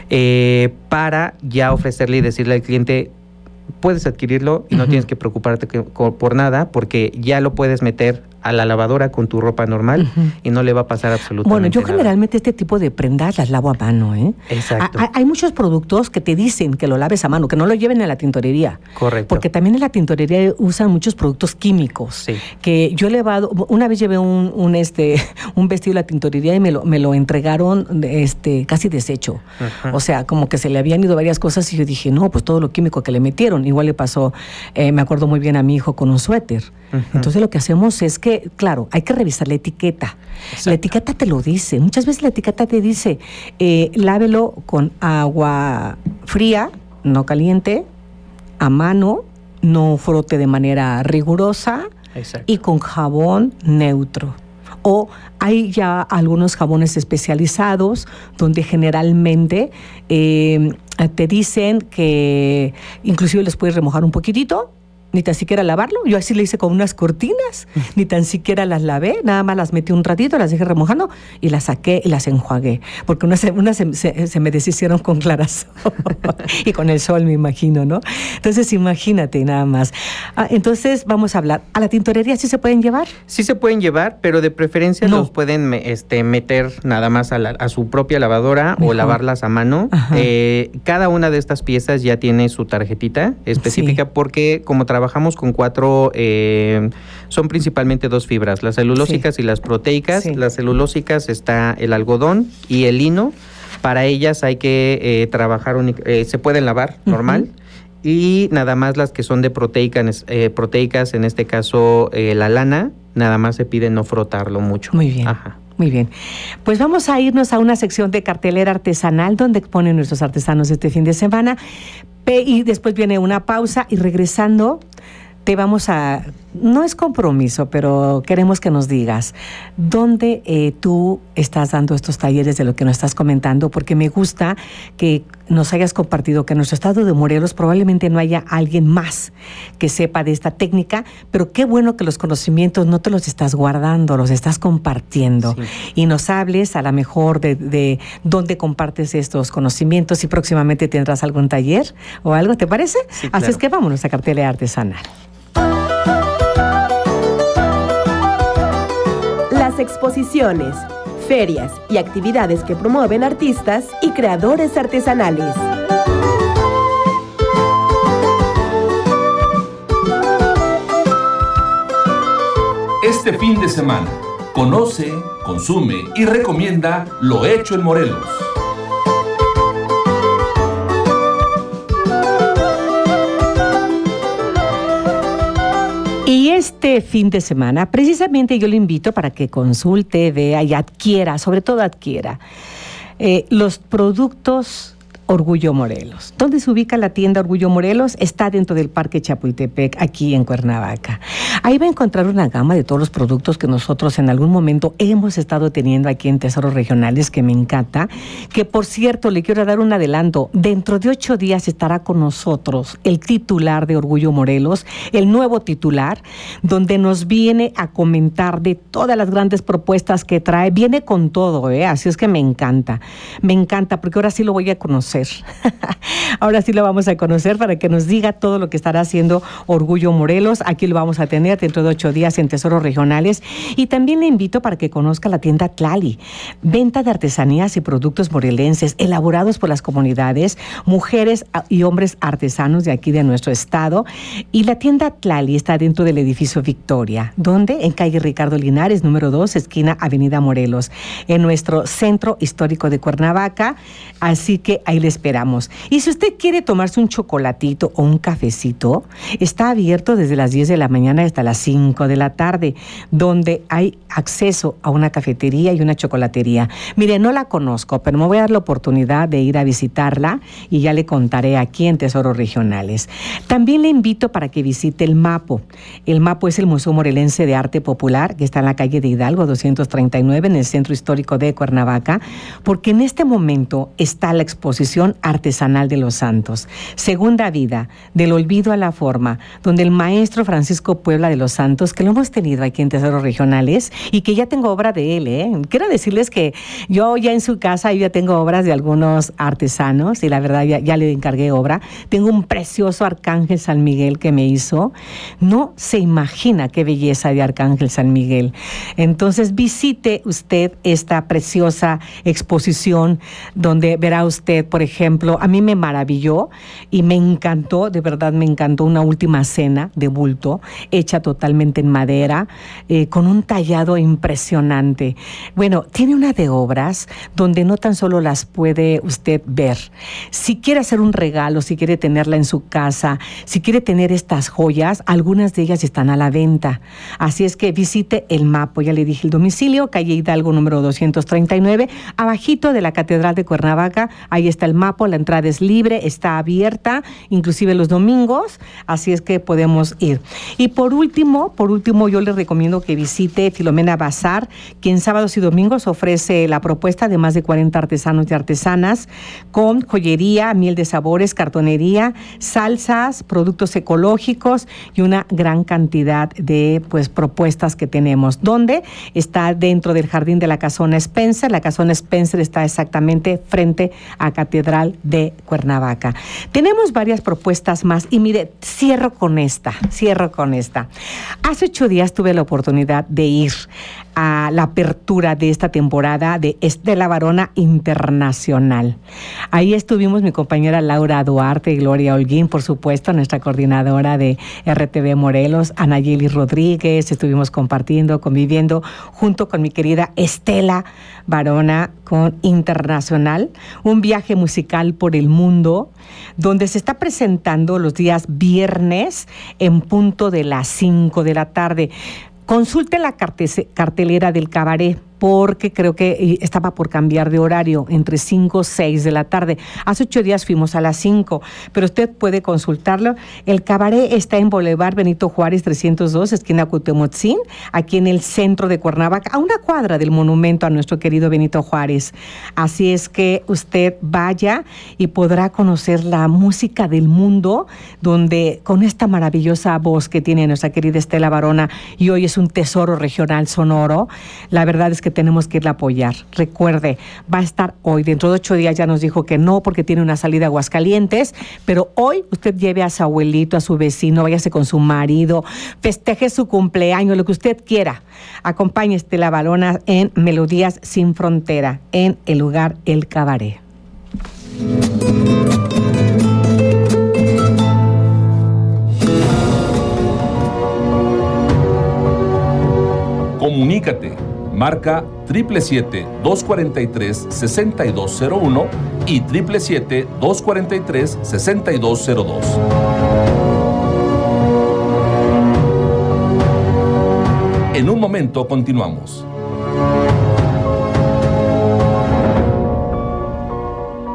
para ya ofrecerle y decirle al cliente, puedes adquirirlo y no tienes que preocuparte por nada, porque ya lo puedes meter a la lavadora con tu ropa normal y no le va a pasar absolutamente nada. Bueno, yo generalmente este tipo de prendas las lavo a mano, ¿eh? Exacto. Hay muchos productos que te dicen que lo laves a mano, que no lo lleven a la tintorería. Correcto. Porque también en la tintorería usan muchos productos químicos. Sí. Que yo he llevado, una vez llevé un vestido a la tintorería y me lo entregaron casi deshecho. O sea, como que se le habían ido varias cosas y yo dije, no, pues todo lo químico que le metieron. Igual le pasó, me acuerdo muy bien a mi hijo con un suéter. Entonces lo que hacemos es que, claro, hay que revisar la etiqueta. Exacto. La etiqueta te lo dice. Muchas veces la etiqueta te dice, lávelo con agua fría, no caliente, a mano, no frote de manera rigurosa. Exacto. Y con jabón neutro. O hay ya algunos jabones especializados donde generalmente te dicen que inclusive les puedes remojar un poquitito, ni tan siquiera lavarlo. Yo así le hice con unas cortinas, ni tan siquiera las lavé, nada más las metí un ratito, las dejé remojando y las saqué y las enjuagué, porque unas se me deshicieron con clarasol y con el sol, me imagino, ¿no? Entonces imagínate nada más. Entonces vamos a hablar, ¿a la tintorería sí se pueden llevar? Sí se pueden llevar, pero de preferencia los pueden meter nada más a su propia lavadora. Mejor. O lavarlas a mano. Cada una de estas piezas ya tiene su tarjetita específica, porque como trabajamos con 4, son principalmente 2 fibras, las celulósicas y las proteicas. Las celulósicas está el algodón y el lino. Para ellas hay que trabajar, se pueden lavar normal. Y nada más las que son de proteicas, en este caso la lana, nada más se pide no frotarlo mucho. Muy bien. Muy bien. Pues vamos a irnos a una sección de cartelera artesanal donde exponen nuestros artesanos este fin de semana. Y después viene una pausa y regresando te vamos a... No es compromiso, pero queremos que nos digas dónde tú estás dando estos talleres de lo que nos estás comentando, porque me gusta que nos hayas compartido que en nuestro estado de Morelos probablemente no haya alguien más que sepa de esta técnica, pero qué bueno que los conocimientos no te los estás guardando, los estás compartiendo. Y nos hables a lo mejor de dónde compartes estos conocimientos y próximamente tendrás algún taller o algo, ¿te parece? Sí, claro. Así es que vámonos a Cartelera Artesanal. Las exposiciones, ferias y actividades que promueven artistas y creadores artesanales. Este fin de semana, conoce, consume y recomienda lo hecho en Morelos. Y este fin de semana, precisamente yo le invito para que consulte, vea y adquiera, sobre todo adquiera, los productos Orgullo Morelos. ¿Dónde se ubica la tienda Orgullo Morelos? Está dentro del Parque Chapultepec, aquí en Cuernavaca. Ahí va a encontrar una gama de todos los productos que nosotros en algún momento hemos estado teniendo aquí en Tesoros Regionales, que me encanta. Que por cierto, le quiero dar un adelanto. Dentro de 8 días estará con nosotros el titular de Orgullo Morelos, el nuevo titular, donde nos viene a comentar de todas las grandes propuestas que trae. Viene con todo, así es que me encanta porque ahora sí lo voy a conocer. Ahora sí lo vamos a conocer para que nos diga todo lo que estará haciendo Orgullo Morelos. Aquí lo vamos a tener dentro de 8 días en Tesoros Regionales. Y también le invito para que conozca la tienda Tlali, venta de artesanías y productos morelenses elaborados por las comunidades, mujeres y hombres artesanos de aquí de nuestro estado. Y la tienda Tlali está dentro del edificio Victoria, donde en calle Ricardo Linares, número 2, esquina Avenida Morelos, en nuestro centro histórico de Cuernavaca. Así que ahí le esperamos. Y si usted quiere tomarse un chocolatito o un cafecito, está abierto desde las 10 de la mañana hasta las 5 de la tarde, donde hay acceso a una cafetería y una chocolatería. Mire, no la conozco, pero me voy a dar la oportunidad de ir a visitarla y ya le contaré aquí en Tesoros Regionales. También le invito para que visite el MAPO. El MAPO es el Museo Morelense de Arte Popular, que está en la calle de Hidalgo 239, en el centro histórico de Cuernavaca, porque en este momento está la exposición artesanal de los santos, Segunda Vida, del olvido a la forma, donde el maestro Francisco Puebla de los Santos, que lo hemos tenido aquí en Tesoros Regionales y que ya tengo obra de él. Quiero decirles que yo ya en su casa yo ya tengo obras de algunos artesanos y la verdad ya le encargué obra. Tengo un precioso Arcángel San Miguel que me hizo. No se imagina qué belleza de Arcángel San Miguel. Entonces visite usted esta preciosa exposición donde verá usted, por ejemplo, a mí me maravilló y me encantó, de verdad me encantó, una última cena de bulto hecha totalmente en madera, con un tallado impresionante. Bueno, tiene una de obras donde no tan solo las puede usted ver. Si quiere hacer un regalo, si quiere tenerla en su casa, si quiere tener estas joyas, algunas de ellas están a la venta. Así es que visite el MAPO, ya le dije el domicilio, calle Hidalgo número 239, abajito de la Catedral de Cuernavaca. Ahí está el MAPO, la entrada es libre, está abierta, inclusive los domingos, así es que podemos ir. Y por último, yo les recomiendo que visite Filomena Bazar, que en sábados y domingos ofrece la propuesta de más de 40 artesanos y artesanas con joyería, miel de sabores, cartonería, salsas, productos ecológicos y una gran cantidad de propuestas que tenemos. ¿Dónde? Está dentro del jardín de la Casona Spencer. La Casona Spencer está exactamente frente a Catedral de Cuernavaca. Tenemos varias propuestas más y mire, cierro con esta. Hace 8 días tuve la oportunidad de ir a la apertura de esta temporada de Estela Varona Internacional. Ahí estuvimos mi compañera Laura Duarte y Gloria Holguín, por supuesto, nuestra coordinadora de RTV Morelos, Anayeli Rodríguez. Estuvimos conviviendo junto con mi querida Estela Varona con Internacional, un viaje musical por el mundo, donde se está presentando los días viernes en punto de las 5 de la tarde. Consulte la cartelera del cabaret, porque creo que estaba por cambiar de horario entre 5 y 6 de la tarde. Hace 8 días fuimos a las 5, pero usted puede consultarlo. El cabaret está en Boulevard Benito Juárez 302, esquina Cuauhtémoc, aquí en el centro de Cuernavaca, a una cuadra del monumento a nuestro querido Benito Juárez. Así es que usted vaya y podrá conocer la música del mundo, donde con esta maravillosa voz que tiene nuestra querida Estela Varona, y hoy es un tesoro regional sonoro, la verdad es que tenemos que irla a apoyar. Recuerde, va a estar hoy, dentro de 8 días ya nos dijo que no, porque tiene una salida a Aguascalientes, pero hoy usted lleve a su abuelito, a su vecino, váyase con su marido, festeje su cumpleaños, lo que usted quiera. Acompañe a Estela Varona en Melodías Sin Frontera, en el lugar El Cabaret. Comunícate. Marca 777-243-6201 y 777-243-6202. En un momento continuamos.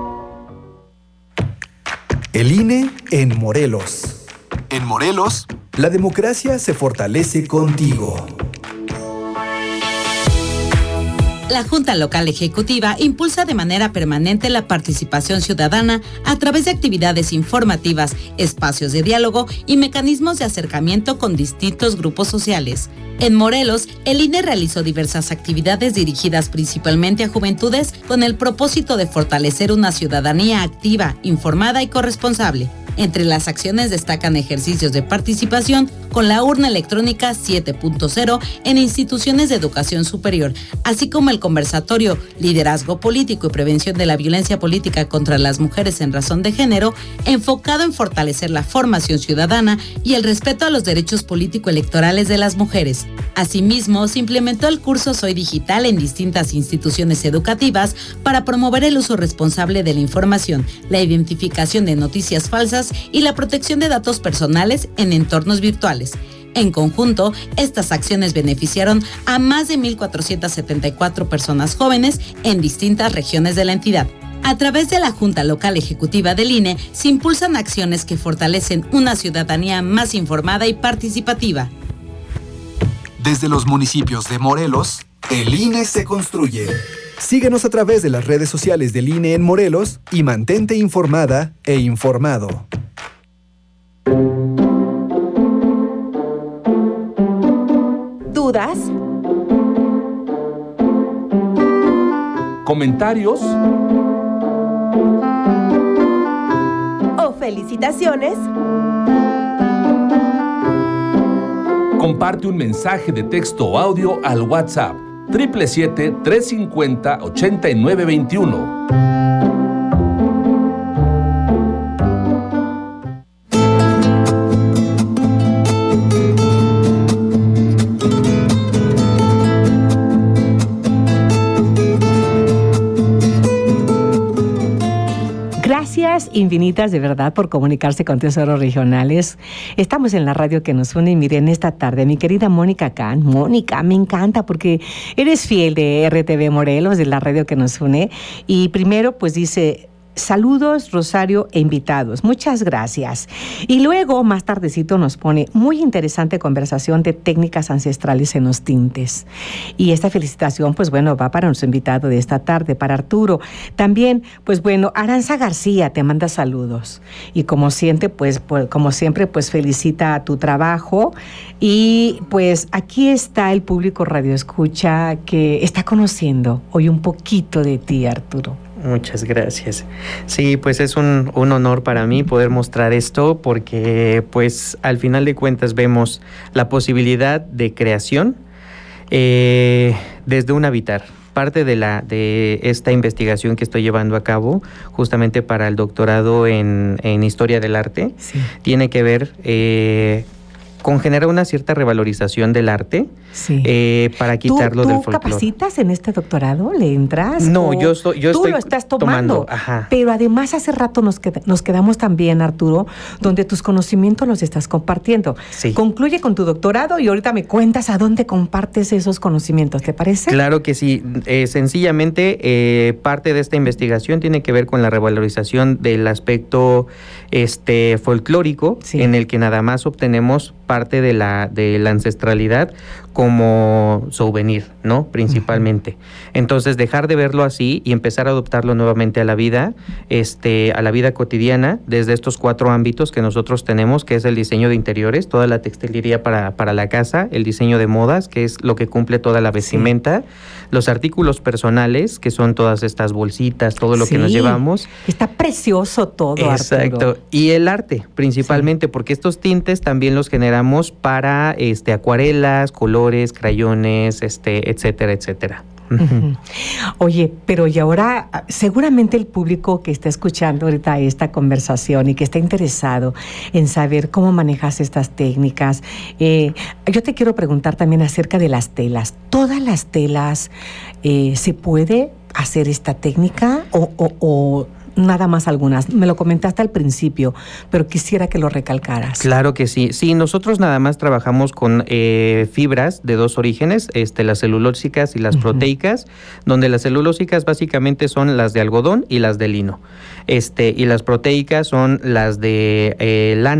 El INE en Morelos. En Morelos, La democracia se fortalece contigo. La Junta Local Ejecutiva impulsa de manera permanente la participación ciudadana a través de actividades informativas, espacios de diálogo y mecanismos de acercamiento con distintos grupos sociales. En Morelos, el INE realizó diversas actividades dirigidas principalmente a juventudes con el propósito de fortalecer una ciudadanía activa, informada y corresponsable. Entre las acciones destacan ejercicios de participación con la urna electrónica 7.0 en instituciones de educación superior, así como el conversatorio Liderazgo Político y Prevención de la Violencia Política contra las Mujeres en Razón de Género, enfocado en fortalecer la formación ciudadana y el respeto a los derechos político-electorales de las mujeres. Asimismo, se implementó el curso Soy Digital en distintas instituciones educativas para promover el uso responsable de la información, la identificación de noticias falsas y la protección de datos personales en entornos virtuales. En conjunto, estas acciones beneficiaron a más de 1,474 personas jóvenes en distintas regiones de la entidad. A través de la Junta Local Ejecutiva del INE, se impulsan acciones que fortalecen una ciudadanía más informada y participativa. Desde los municipios de Morelos, el INE se construye. Síguenos a través de las redes sociales del INE en Morelos y mantente informada e informado. ¿Dudas? ¿Comentarios? ¿O felicitaciones? Comparte un mensaje de texto o audio al WhatsApp 777-350-8921. Gracias infinitas de verdad por comunicarse con Tesoros Regionales. Estamos en la radio que nos une y miren esta tarde, mi querida Mónica Can. Mónica, me encanta porque eres fiel de RTV Morelos, de la radio que nos une. Y primero pues dice... Saludos, Rosario e invitados. Muchas gracias. Y luego, más tardecito, nos pone muy interesante conversación de técnicas ancestrales en los tintes. Y esta felicitación, pues bueno, va para nuestro invitado de esta tarde, para Arturo. También, pues bueno, Aranza García te manda saludos. Y como siempre, pues felicita tu trabajo. Y pues aquí está el público Radio Escucha que está conociendo hoy un poquito de ti, Arturo. Muchas gracias. Sí, pues es un honor para mí poder mostrar esto porque pues al final de cuentas vemos la posibilidad de creación desde un habitar. Parte de esta investigación que estoy llevando a cabo justamente para el doctorado en Historia del Arte, sí, tiene que ver con generar una cierta revalorización del arte, sí, para quitarlo del folclore. ¿Tú capacitas en este doctorado? ¿Le entras? No, yo estoy lo estás tomando. Ajá. Pero además hace rato nos quedamos también, Arturo, donde tus conocimientos los estás compartiendo. Sí. Concluye con tu doctorado y ahorita me cuentas a dónde compartes esos conocimientos, ¿te parece? Claro que sí. Sencillamente, parte de esta investigación tiene que ver con la revalorización del aspecto folclórico, sí, en el que nada más obtenemos parte de la ancestralidad como souvenir, ¿no? Principalmente. Uh-huh. Entonces, dejar de verlo así y empezar a adoptarlo nuevamente a la vida cotidiana, desde estos 4 ámbitos que nosotros tenemos, que es el diseño de interiores, toda la textilería para la casa, el diseño de modas, que es lo que cumple toda la vestimenta, sí, los artículos personales, que son todas estas bolsitas, todo lo, sí, que nos llevamos. Está precioso todo, exacto, Arturo. Y el arte, principalmente, sí, porque estos tintes también los generamos para acuarelas, colores, crayones, etcétera, etcétera. Uh-huh. Oye, pero y ahora seguramente el público que está escuchando ahorita esta conversación y que está interesado en saber cómo manejas estas técnicas, yo te quiero preguntar también acerca de las telas. ¿Todas las telas se puede hacer esta técnica o nada más algunas? Me lo comentaste al principio, pero quisiera que lo recalcaras. Claro que sí. Sí, nosotros nada más trabajamos con fibras de 2 orígenes, las celulósicas y las, uh-huh, proteicas, donde las celulósicas básicamente son las de algodón y las de lino. Y las proteicas son las de lana,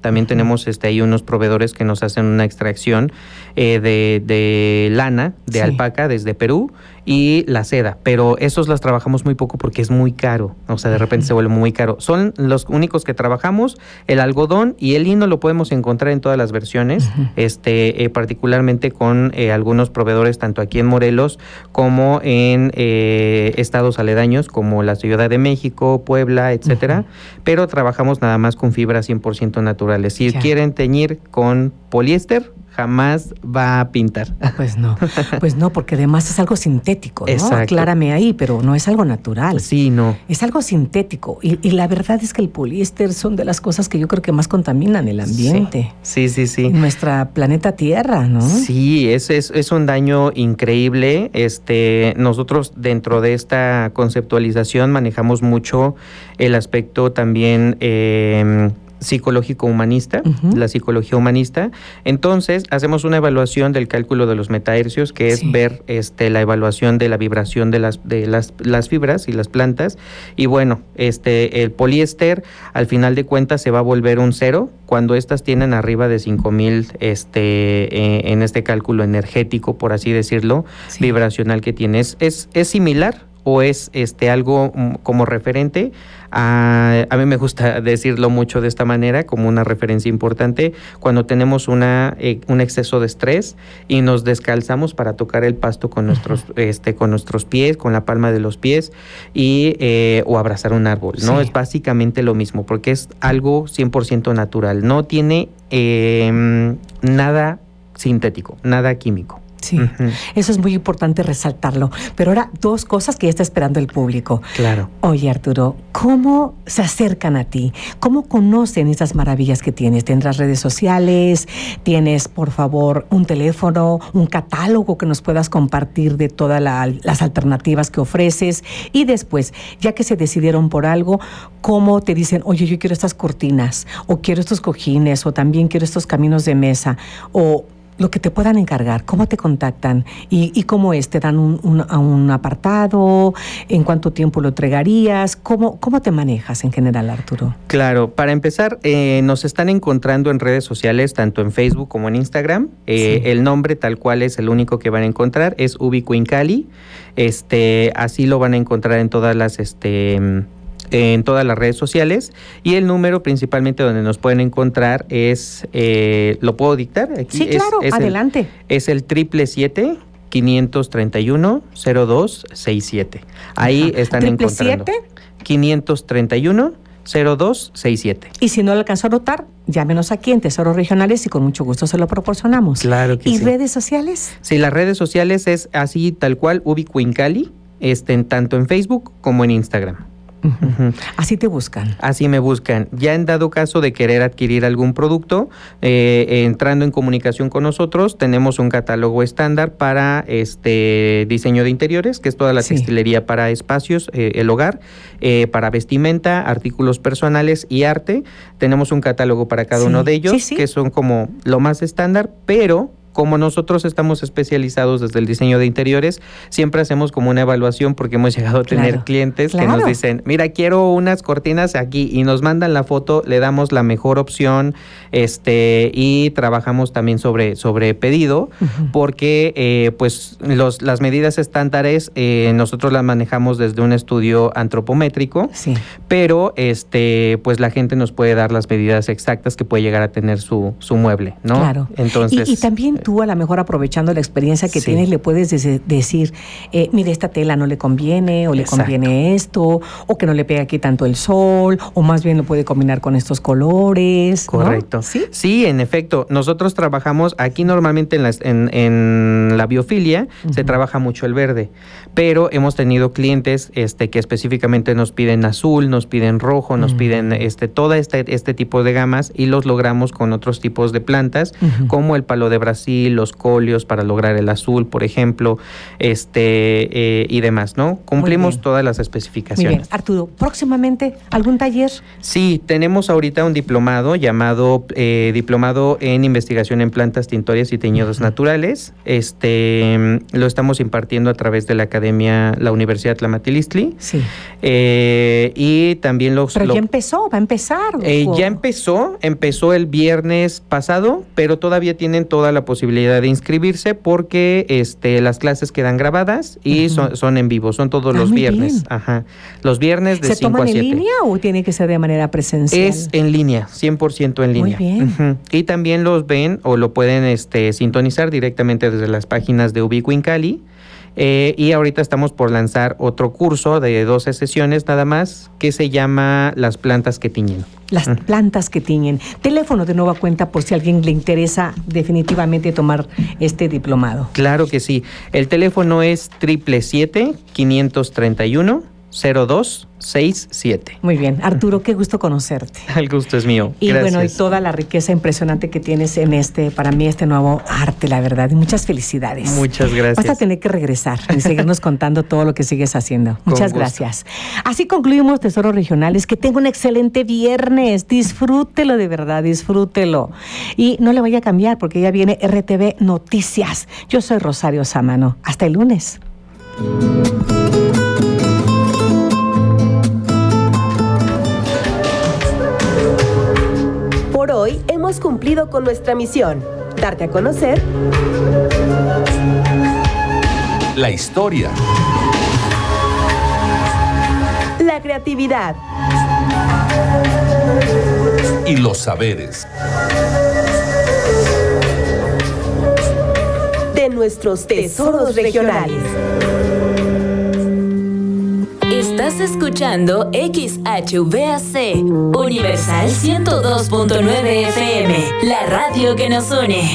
También tenemos ahí unos proveedores que nos hacen una extracción de lana, de alpaca desde Perú, y la seda, pero esos las trabajamos muy poco porque es muy caro, o sea, de repente se vuelve muy caro. Son los únicos que trabajamos. El algodón y el lino lo podemos encontrar en todas las versiones, particularmente con algunos proveedores tanto aquí en Morelos como en estados aledaños como la Ciudad de México, Puebla, etcétera, pero trabajamos nada más con fibras 100% naturales. Si quieren teñir con poliéster, jamás va a pintar. Pues no, porque además es algo sintético, ¿no? Exacto. Aclárame ahí, pero no es algo natural. Sí, no. Es algo sintético. Y la verdad es que el poliéster son de las cosas que yo creo que más contaminan el ambiente. Sí. En nuestra planeta Tierra, ¿no? Sí, es un daño increíble. Nosotros dentro de esta conceptualización manejamos mucho el aspecto también psicológico humanista, la psicología humanista. Entonces, hacemos una evaluación del cálculo de los metahercios, que es ver la evaluación de la vibración de las fibras y las plantas. Y bueno, el poliéster, al final de cuentas, se va a volver un cero cuando estas tienen arriba de 5,000 en este cálculo energético, por así decirlo, vibracional que tienes. ¿Es similar o es algo como referente? A mí me gusta decirlo mucho de esta manera, como una referencia importante, cuando tenemos un exceso de estrés y nos descalzamos para tocar el pasto con nuestros pies, con la palma de los pies, o abrazar un árbol, ¿no? Es básicamente lo mismo, porque es algo 100% natural, no tiene nada sintético, nada químico. Sí, eso es muy importante resaltarlo. Pero ahora, 2 cosas que ya está esperando el público. Claro. Oye, Arturo, ¿cómo se acercan a ti? ¿Cómo conocen esas maravillas que tienes? ¿Tendrás redes sociales? ¿Tienes, por favor, un teléfono, un catálogo que nos puedas compartir de todas las alternativas que ofreces? Y después, ya que se decidieron por algo, ¿cómo te dicen, oye, yo quiero estas cortinas, o quiero estos cojines, o también quiero estos caminos de mesa, o lo que te puedan encargar? ¿Cómo te contactan? ¿Y cómo es? ¿Te dan un apartado? ¿En cuánto tiempo lo entregarías? ¿Cómo te manejas en general, Arturo? Claro, para empezar, nos están encontrando en redes sociales, tanto en Facebook como en Instagram. El nombre tal cual es el único que van a encontrar, es Ubiquo Incali. Así lo van a encontrar en todas las en todas las redes sociales, y el número principalmente donde nos pueden encontrar es, ¿lo puedo dictar? Aquí sí, claro, adelante. Es el 777-531-0267. Ahí están encontrando. 531-0267. Y si no lo alcanzó a notar, llámenos aquí en Tesoros Regionales y con mucho gusto se lo proporcionamos. Claro que sí. ¿Y redes sociales? Sí, las redes sociales es así tal cual, Ubiquo Incali, tanto en Facebook como en Instagram. Así te buscan. Así me buscan. Ya en dado caso de querer adquirir algún producto, entrando en comunicación con nosotros, tenemos un catálogo estándar para diseño de interiores, que es toda la textilería para espacios, el hogar, para vestimenta, artículos personales y arte. Tenemos un catálogo para cada uno de ellos, que son como lo más estándar, pero como nosotros estamos especializados desde el diseño de interiores, siempre hacemos como una evaluación, porque hemos llegado a tener clientes que nos dicen, mira, quiero unas cortinas aquí, y nos mandan la foto, le damos la mejor opción, y trabajamos también sobre pedido, porque pues las medidas estándares nosotros las manejamos desde un estudio antropométrico, pero pues la gente nos puede dar las medidas exactas que puede llegar a tener su mueble, ¿no? Claro. Entonces, y también tú, a lo mejor aprovechando la experiencia que tienes, le puedes decir, mire, esta tela no le conviene, o le conviene esto, o que no le pega aquí tanto el sol, o más bien lo puede combinar con estos colores. Correcto. ¿No? Sí, en efecto. Nosotros trabajamos aquí normalmente en la biofilia, se trabaja mucho el verde, pero hemos tenido clientes que específicamente nos piden azul, nos piden rojo, nos piden todo este tipo de gamas, y los logramos con otros tipos de plantas, como el palo de Brasil, pensil, los cóleos para lograr el azul, por ejemplo, y demás, ¿no? Cumplimos todas las especificaciones. Muy bien. Arturo, próximamente algún taller. Sí, tenemos ahorita un diplomado llamado Diplomado en Investigación en Plantas, Tintorias y Teñidos Naturales. Lo estamos impartiendo a través de la Universidad Tlamatilistli. Sí. Y también Pero ya empezó, va a empezar. Ya empezó el viernes pasado, pero todavía tienen toda la posibilidad de inscribirse porque las clases quedan grabadas y son en vivo, son todos los viernes. Bien. Ajá. Los viernes de 5 a 7. ¿Se toman en línea o tiene que ser de manera presencial? Es en línea, 100% en línea. Muy bien. Y también los ven o lo pueden sintonizar directamente desde las páginas de Ubiquo Incali. Y ahorita estamos por lanzar otro curso de 12 sesiones nada más que se llama Las plantas que tiñen. Las plantas que tiñen. Teléfono de nueva cuenta por si a alguien le interesa definitivamente tomar este diplomado. Claro que sí. El teléfono es 777-531-0267. Muy bien. Arturo, qué gusto conocerte. El gusto es mío. Y gracias. bueno, y toda la riqueza impresionante que tienes en para mí, este nuevo arte, la verdad. Y muchas felicidades. Muchas gracias. Vas a tener que regresar y seguirnos contando todo lo que sigues haciendo. Muchas gracias. Así concluimos Tesoros Regionales. Que tenga un excelente viernes. Disfrútelo de verdad, disfrútelo. Y no le vaya a cambiar porque ya viene RTV Noticias. Yo soy Rosario Sámano. Hasta el lunes. Por hoy hemos cumplido con nuestra misión, darte a conocer la historia, la creatividad y los saberes de nuestros tesoros regionales. Estás escuchando XHVAC, Universal 102.9 FM, la radio que nos une.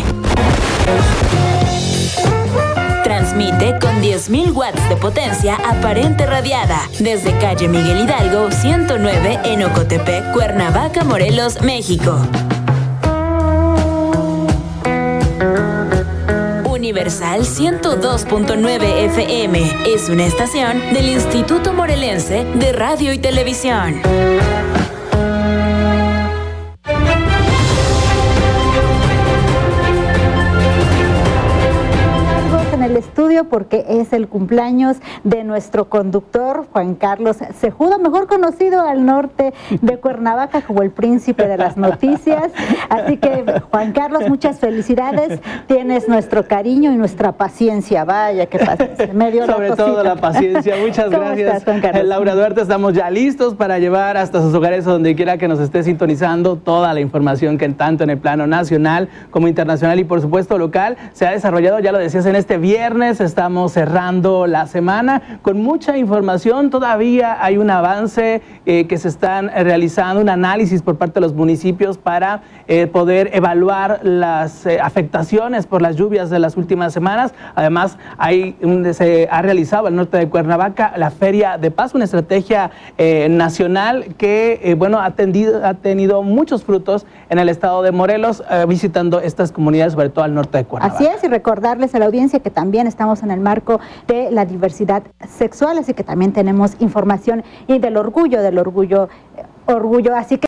Transmite con 10.000 watts de potencia aparente radiada desde calle Miguel Hidalgo 109 en Ocotepec, Cuernavaca, Morelos, México. Universal 102.9 FM es una estación del Instituto Morelense de Radio y Televisión. En el estudio porque es el cumpleaños de nuestro conductor Juan Carlos Cejudo, mejor conocido al norte de Cuernavaca como el príncipe de las noticias. Así que Juan Carlos, muchas felicidades, tienes nuestro cariño y nuestra paciencia. Vaya, qué paciencia. Sobre todo la paciencia. Muchas gracias, Laura Duarte. Estamos ya listos para llevar hasta sus hogares, donde quiera que nos esté sintonizando, toda la información que tanto en el plano nacional como internacional y por supuesto local se ha desarrollado. Ya lo decías, en este viernes estamos cerrando la semana con mucha información. Todavía hay un avance que se están realizando, un análisis por parte de los municipios para poder evaluar las afectaciones por las lluvias de las últimas semanas. Además, se ha realizado al norte de Cuernavaca la Feria de Paz, una estrategia nacional que ha tenido muchos frutos en el estado de Morelos, visitando estas comunidades, sobre todo al norte de Cuernavaca. Así es, y recordarles a la audiencia que también estamos en el marco de la diversidad sexual, así que también tenemos información y del orgullo, así que